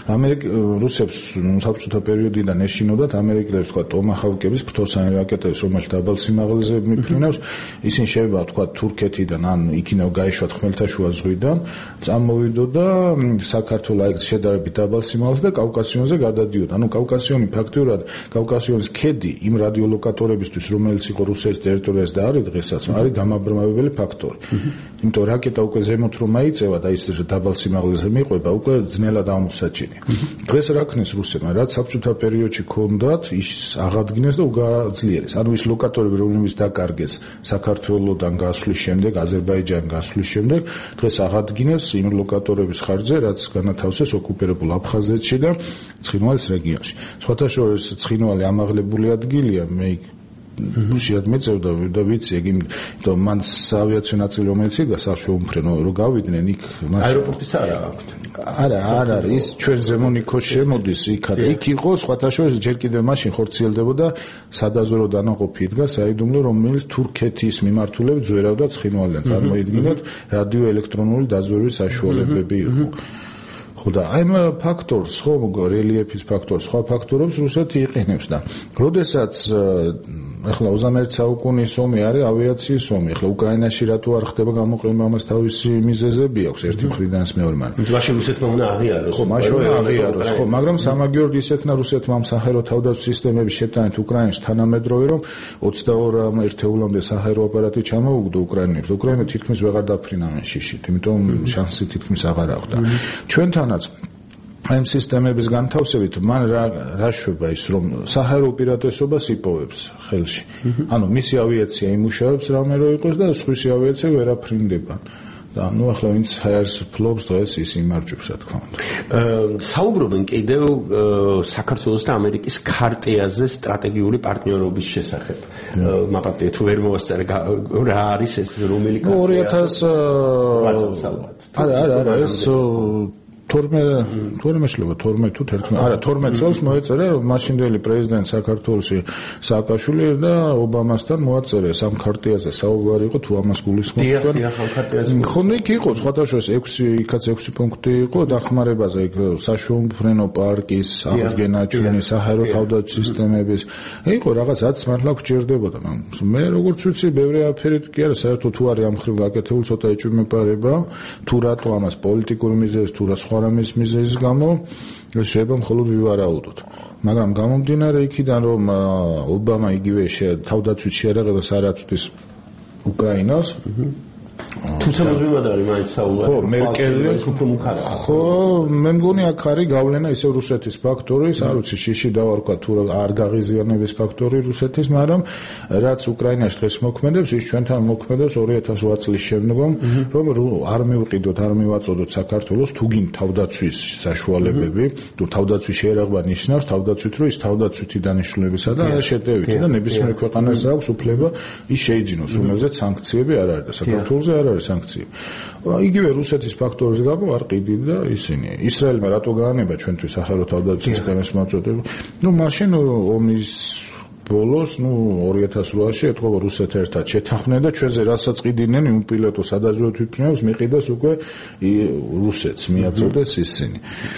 რუსებს საბჭოთა პერიოდიდან ეშინოდათ ამერიკელებს თქვა ტომაჰავკების ფრთოსანი რაკეტების, რომელიც დაბალ სიმაღლეზე მიფრინავს, ისინი შეიძლება თქვა თურქეთიდან ან იქინევ გაეშვათ ხმელთაშუა ზღვიდან, წამოვიდო და საქართველოს აი შედარებით დაბალ სიმაღლეზე და კავკასიონზე გადადიოდა. ანუ კავკასიონი ფაქტიურად კავკასიონის ქედი იმ რადიოლოკატორებისთვის, რომელიც იყო რუსეთის ტერიტორიაზე და არის დღესაც, არის დამაბრმავებელი ფაქტორი. იმიტომ რაკეტა უკვე ზემოთ რომ აიწევა და ის დაბალ სიმაღლეზე მიყვება, უკვე ძნელად ამოსაჭინია. დღეს რა ქნის რუსებმა, რაც საბჭოთა პერიოდში ქონდათ, ის აღადგინეს და უგაძლიერეს. ანუ ის ლოკატორები, რომლებიც დაკარგეს საქართველოსთან გასვლის შემდეგ, აზერბაიჯანიდან გასვლის შემდეგ, დღეს აღადგინეს იმ ლოკატორების ხარჯზე, რაც განათავსეს ოკუპირებულ აფხაზეთში და ცხინვალის რეგიონში. სხვათა შორის ცხინვალი ამაღლებული ადგილია, მე შეიძლება მეწევდა და ვიცი, იმიტომ მან ავიაციო ნაწილი რომელიც იდგა საშუალო რომ გავიდნენ იქ აეროპორტიც არა აქვს. არა, ის ჩვენ ზემონიქოს შემოდის იქად. იქ იყო სხვათა შორის ჯერ კიდევ მაშინ ხორციელდებოდა სადაზვერო დანაყოფი იდგა საიდუმლო, რომელიც თურქეთის მიმართულებით ზვერავდა ცხინვალიდან. წარმოიდგინოთ, რადიოელექტრონული დაზვერვის საშუალებები იყო. და აი ამ ფაქტორს, ხო, რელიეფის ფაქტორს, სხვა ფაქტორებს რუსეთი იყენებს და როდესაც ახლა 21 საუკუნის ომი არის ავიაციის ომი. ახლა უკრაინაში რატო არ ხდება გამოყენება, ამას თავისი მიზეზები აქვს ერთი მხრიდან მეორე მან. მაშინ რუსეთმა უნდა აღიაროს. ხო, მაშინ აღიაროს, ხო, მაგრამ სამაგიეროდ ისეთნა რუსეთმა ამ საჰერო თავდაცვის სისტემების შეტანით უკრაინაში თანამედროვე, რომ 22 ერთეულამდე საჰერო აპარატი ჩამოუგდო უკრაინებს. უკრაინები თითქმის ვეღარ დაფრინავენ შიშით, იმიტომ შანსი თითქმის აღარ აღვდა. ჩვენთანაც ამ სისტემების განთავსებით მან რა შვება ის, რომ საჰაერო უპირატესობას იპოვებს ხელში. ანუ მისი ავიაცია იმუშავებს რამე რო იყოს და სხვისი ავიაცია ვერ აფრინდება. და ნუ ახლა ვინც ჰაერს ფლობს დღეს ის იმარჯვებს, რა თქმა უნდა. საუბრობენ კიდევ საქართველოს და ამერიკის ქარტიაზე სტრატეგიული პარტნიორობის შესახებ. მაპატია თუ ვერ მოვასწარე რა არის ეს, რომელი ქარტია? 2000 არა, ეს 12 წელს მოეწერა მაშინდელი პრეზიდენტ საქართველოსი სააკაშვილი და ობამასთან მოაწერეს ამ ქარტიაზე საუბარი იყო, თუ ამას გულისხმობენ. ხო, იქ იყო სხვათა შორის 6 პუნქტი იყო დახმარებაზე, იქ საშუალო პარკის აღდგენა, ჩვენი საჰაერო თავდაცვის სისტემების. იყო რაღაცაც მართლა გჭირდებოდა. მე როგორც ვიცი, ბევრი აფერით კი არა, საერთოდ თუ არის ამ ხრივ გაკეთებული, ცოტა ეჭვმეპარება, თუ რატო ამას პოლიტიკური მიზეზი, თუ რა სხვა რამის მიზეზის გამო შეიძლება მხოლოდ ვივარაუდოთ. მაგრამ გამომდინარე იქიდან, რომ ობამა იგივე თავდაცვით შეერაღებას არ აწვდის უკრაინას, თუმცა მუდმივად არის მაინც საუბარი. ხო, მერკელი უფრო მუქარია. ხო, მე მგონი აქ არის გავლენა ისევ რუსეთის ფაქტორის, არ ვიცი, შიში დავარქვა თუ არ გაღიზიანების ფაქტორი რუსეთის, მაგრამ რაც უკრაინაში დღეს მოქმედებს, ის ჩვენთან მოქმედებს 2008 წლის შემდგომ, რომ არ მივყიდოთ, არ მივაწოდოთ საქართველოს თუ გინ თავდაცვის საშუალებები, თუ თავდაცვის შეერაღება ნიშნავს თავდაცვით, რომ ის თავდაცვითი დანიშნულებისა და შეტევითი და ნებისმიერ ქვეყანას აქვს უფლება ის შეიძინოს, რომელზეც სანქციები არ არის და საქართველოზე არ არის სანქციები. იგივე რუსეთის ფაქტორის გამო არ ყიდით და ისინი. ისრაელმა რატო გაანება ჩვენთვის სახელმწიფო თავდაცვის სისტემის მოწოდება? მაშინ ომის ბოლოს, 2008-ში ეთქობა რუსეთ ერთად შეთანხმდნენ და ჩვენზე რასაც ყიდნენ იმ პილოტო სადაზვერვო თვითმფრინავს მიყიდეს უკვე რუსეთს მიაწოდეს ისინი.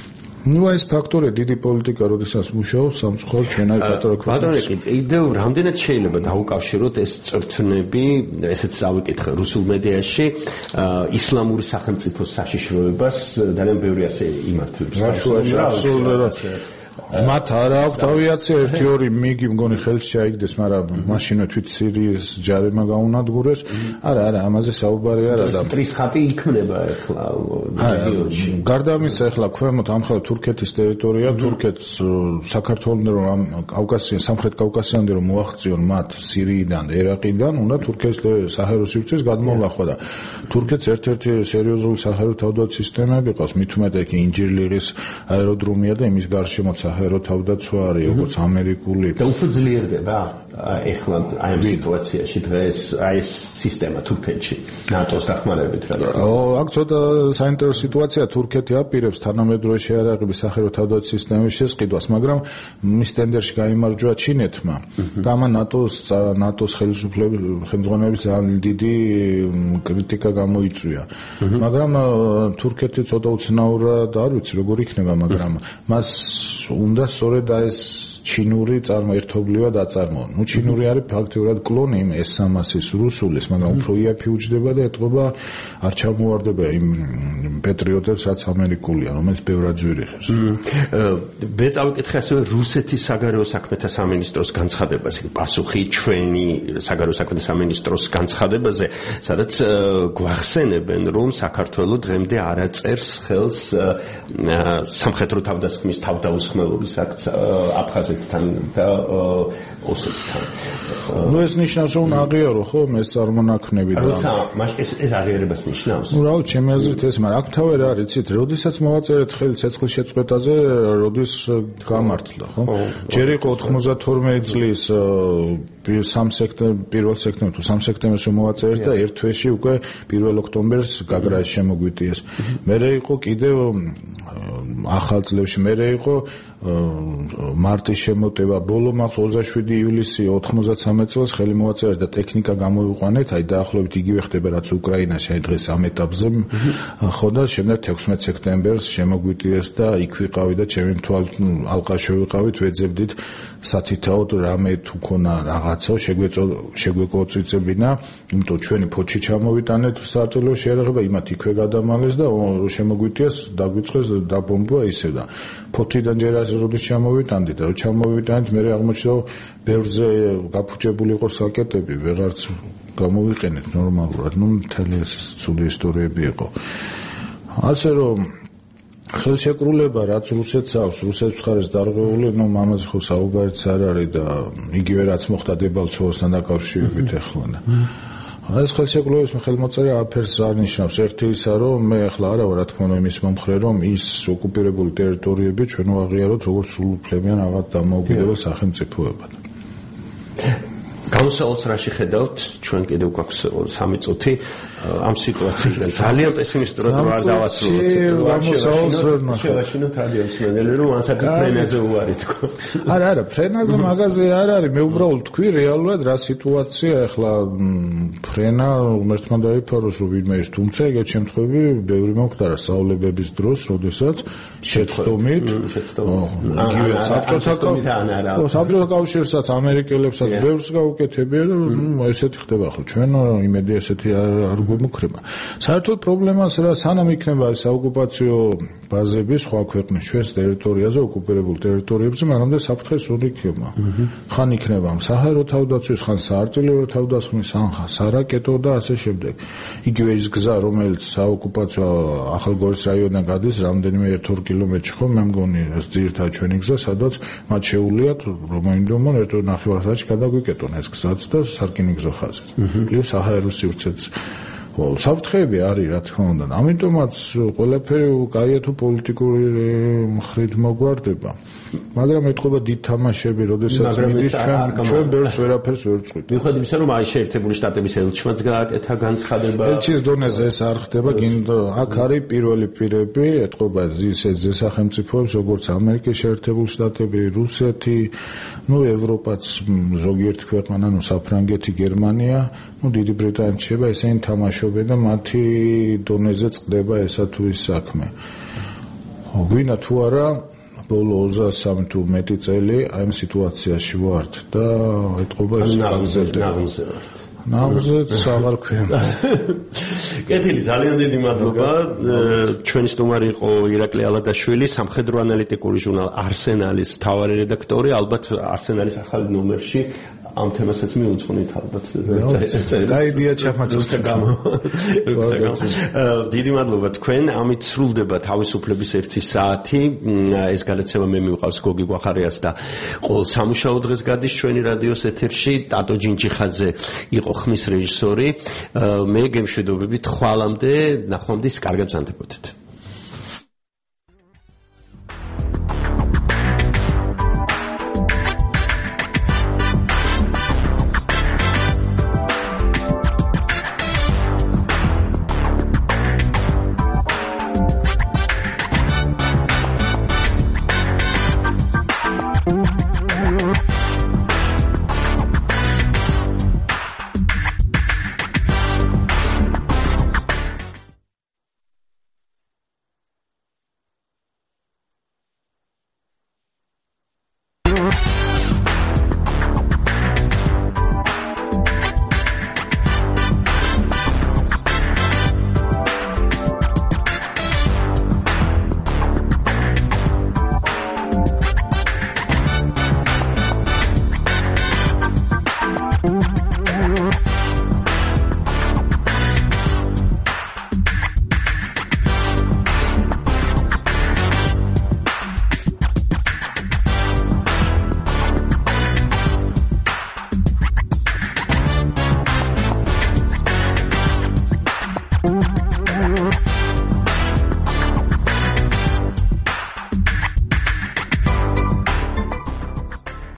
ეს ფაქტორი დიდი პოლიტიკა, როდესაც მუშაობს სამწუხაროდ ჩვენ აი პატარა ბატონო, კიდევ რამდენად შეიძლება დაუკავშიროთ ეს წრწნები, ესეც ავიკითხე რუსულ მედიაში, ისლამური სახელმწიფოს საშიშროებას, ძალიან ბევრი ასე იმართებს. რაშუაში აბსოლუტურად მათ არ აქვს ავიაცია 1-2 მიგი მგონი ხელს შეაიგდეს, მაგრამ მაშინვე თვით სირიის ჯარებმა გაუნადგურეს. არა, ამაზე საუბარი არ არის. ტრის ხატი იქმნება ახლა რეგიონში. გარდა ამისა, ახლა ქვემოთ ამხელა თურქეთის ტერიტორია, თურქეთს საქართველოს რომ კავკასიიდან, სამხრეთ კავკასიამდე რომ მოაღწიონ მათ სირიიდან, ერაყიდან, უნდა თურქეთის საჰაერო სივრცეს გადმოვლახვა და თურქეთს ერთ-ერთი სერიოზული საჰაერო თავდაცვის სისტემები ყავს, მით უმეტეს კი ინჯირლიღის აეროდრომია და იმის გარშემო საჰაერო თავდაცვა არის, როგორც ამერიკული. და უფრო ძლიერდება ეხლა აი ამ სიტუაციაში დღეს აი ეს სისტემა თურქეთში ნატოს დახმარებით რა. აქ ცოტა საინტერესო სიტუაცია, თურქეთი აპირებს თანამედროვე შეიარაღების საჰაერო თავდაცვის სისტემის შესყიდვას, მაგრამ მის ტენდერში გაიმარჯვა ჩინეთმა და ამან ნატოს ხელმძღვანელობის ძალიან დიდი კრიტიკა გამოიწვია. მაგრამ თურქეთი ცოტა უცნაურად არ ვიცი როგორ იქნება, მაგრამ მას უნდა სწორედ ეს ჩინური ერთობლივად აწარმოონ. ჩინური არის ფაქტიურად კლონი იმ S300-ის რუსულის, მაგრამ უფრო იაფი უჯდება და ეთყობა არ ჩამოვარდება იმ პეტრიოტებს, რაც ამერიკულია, რომელიც ბევრად ძვირიღებს. მე წავიკითხე ასევე რუსეთის საგარეო საქმეთა სამინისტროს განცხადებას, პასუხი ჩვენი საგარეო საქმეთა სამინისტროს განცხადებაზე, სადაც გვახსენებენ, რომ საქართველოს დღემდე არ აწერს ხელს სამხედრო თავდასხმის თავდაუსხმელობის აქტს აფხაზეთთან და ოსეთთან. ეს ნიშნავს, რომ აღიარო ხო ეს წარმონაქმნები და როცა ეს აღიარებას ნიშნავს. რავი, ჩემი აზრით ეს, მაგრამ აქ თავი რა არის, იცით, როდესაც მოვაწერეთ ხელი ცეცხლის შეწყვეტაზე, როდის გამართლა, ხო? ჯერ იყო 92 წლის 1 სექტემბერში თუ 3 სექტემბერში მოვაწერეთ და ერთ თვეში უკვე 1 ოქტომბერს გაგრაში შემოგვიტიეს. მერე იყო კიდევ ახალ წლებში, მერე იყო მარტის შემოტევა, ბოლო მახსოვს 27 ივლისი 93 წელს ხელი მოვაწერეთ და ტექნიკა გამოვიყვანეთ, აი დაახლოებით იგივე ხდება რაც უკრაინაში, აი დღეს ამ ეტაპზე, ხო და შემდეგ 16 სექტემბერს შემოგვიტიეს და იქ ვიყავი და ჩემი თვალით ალყაში ვიყავით, ვეძებდით სათითაოდ რამე თუ ქონა რაღაცა შეგვეკოწიწებინა, იმიტომ ჩვენი ფოჩი ჩამოვიტანეთ სარტილო შეერაღება, იმათ იქვე გადამალეს და შემოგვიტიეს, დაგვიწყეს დაბომბვა ისე და ფოთიდან ჯერ ასე როდის ჩამოვიტანდით და ჩამოვიტანეთ, მე აღმოჩნდა ბევრზე გაფუჭებული იყო საკეტები, ვეღარც გამოვიყენეთ ნორმალურად, მთელი ეს ცუდი ისტორიები იყო. ასე რომ ხელშეკრულება რაც რუსეთს აქვს, რუსეთის მხარეს დარღვეული, ამაზე ხო საუბარიც არ არის და იგივე რაც მოხდა დებალცოვოსთან დაკავშირებით ახლა და ეს ხელშეკრულების ხელმოწერა აფერს არ ნიშნავს. ერთი ისა, რომ მე ახლა არა ვარ, რა თქმა უნდა, იმის მომხრე, რომ ის ოკუპირებული ტერიტორიები ჩვენ ვაღიაროთ როგორც სრულუფლებიან რაღაც დამოუკიდებელ სახელმწიფოებად. გამოსავალს რა შეხედავთ? ჩვენ კიდევ გვაქვს 3 წუთი ამ სიტუაციიდან. ძალიან პესიმისტურად ვარ დავასრულოთ. გამოსავალს ვერ ნახავ. შევაშინოთ რადიოსმენელი, რომ ასაკი ფრენაზე უარი თქო. არა, ფრენაზე მაგაზე არ არის. მე უბრალოდ თქვი რეალურად რა სიტუაცია ახლა ფრენა ღმერთმა დაიფაროს რომ ვინმე ის, თუმცა ეგეთ შემთხვევები ბევრი მომხდარა სწავლებების დროს, როდესაც შეცდომით იგივე საბჭოთა კავშირსაც, ამერიკელებსაც ბევრს გაუკეთებია და ესეთი ხდება ახლა. ჩვენ იმედი ესეთი არ გვიმუქრება. საერთოდ პრობლემას რა სანამ იქნება საოკუპაციო ბაზები სხვა ქვეყნის ჩვენს ტერიტორიაზე, ოკუპირებულ ტერიტორიებზე, მანამდე საფრთხე სულ იქნება. ხან იქნება საჰაერო თავდაცვის, ხან საარტილერიო თავდასხმის, ხან სარაკეტო და ასე შემდეგ. იგივე ის გზა, რომელიც საოკუპაციო ახალგორის რაიონიდან გადის, რამდენიმე 1-2 კილომეტრში ხო, მე მგონი ეს ძირითადად ჩვენი გზა, სადაც მათ შეუძლიათ რომაინდომონ 1.5 საათში გადაგვიკეტონ ეს გზაც და სარკინიგზო ხაზი. პლუს საჰაერო სივრცეც. საფრთხეები არის, რა თქმა უნდა. ამიტომაც ყველაფერი კაია თუ პოლიტიკური მხრით მოგვარდება. მაგრამ ეთქობა დიდ თამაშები, როდესაც მიდის ჩვენ ბერს ვერაფერს ვერ წვით. მიუხედავად იმისა, რომ აი შეერთებული შტატების ელჩმაც გააკეთა განცხადება. ელჩის დონეზე ეს არ ხდება, აქ არის პირველი პირები, ეთქობა ის ზესახელმწიფოებს, როგორც ამერიკის შეერთებული შტატები, რუსეთი, ევროპაც ზოგიერთი ქვეყანა, საფრანგეთი, გერმანია, დიდი ბრიტანეთი შეება, ესენი თამაშობენ და მათი დონეზე წყდება ესა თუ ის საქმე. გვინა თუ არა ბოლო 23 თუ მეტი წელი აი ამ სიტუაციაში ვართ და ეთყობა ეს გაგზელდება. ნაუზეც აღარ ქვია. კეთილი, ძალიან დიდი მადლობა. ჩვენი სტუმარი იყო ირაკლი ალადაშვილი, სამხედრო ანალიტიკური ჟურნალ არსენალის მთავარი რედაქტორი, ალბათ არსენალის ახალი ნომერში ამ თემასაც მიუძღვნით ალბათ. გაიდია ჩამაწევთ. დიდი მადლობა თქვენ. ამით სრულდება თავისუფლების 1 საათი. ეს გადაცემა მე მივყავს გოგი გვახარიას და ყოველ სამუშაო დღეს გადის ჩვენი რადიოს ეთერში. ტატო ჯინჯიხაძე იყო ხმის რეჟისორი. მე გემშვიდობებით ხვალამდე, ნახვამდის, კარგად ვზანდებოდეთ.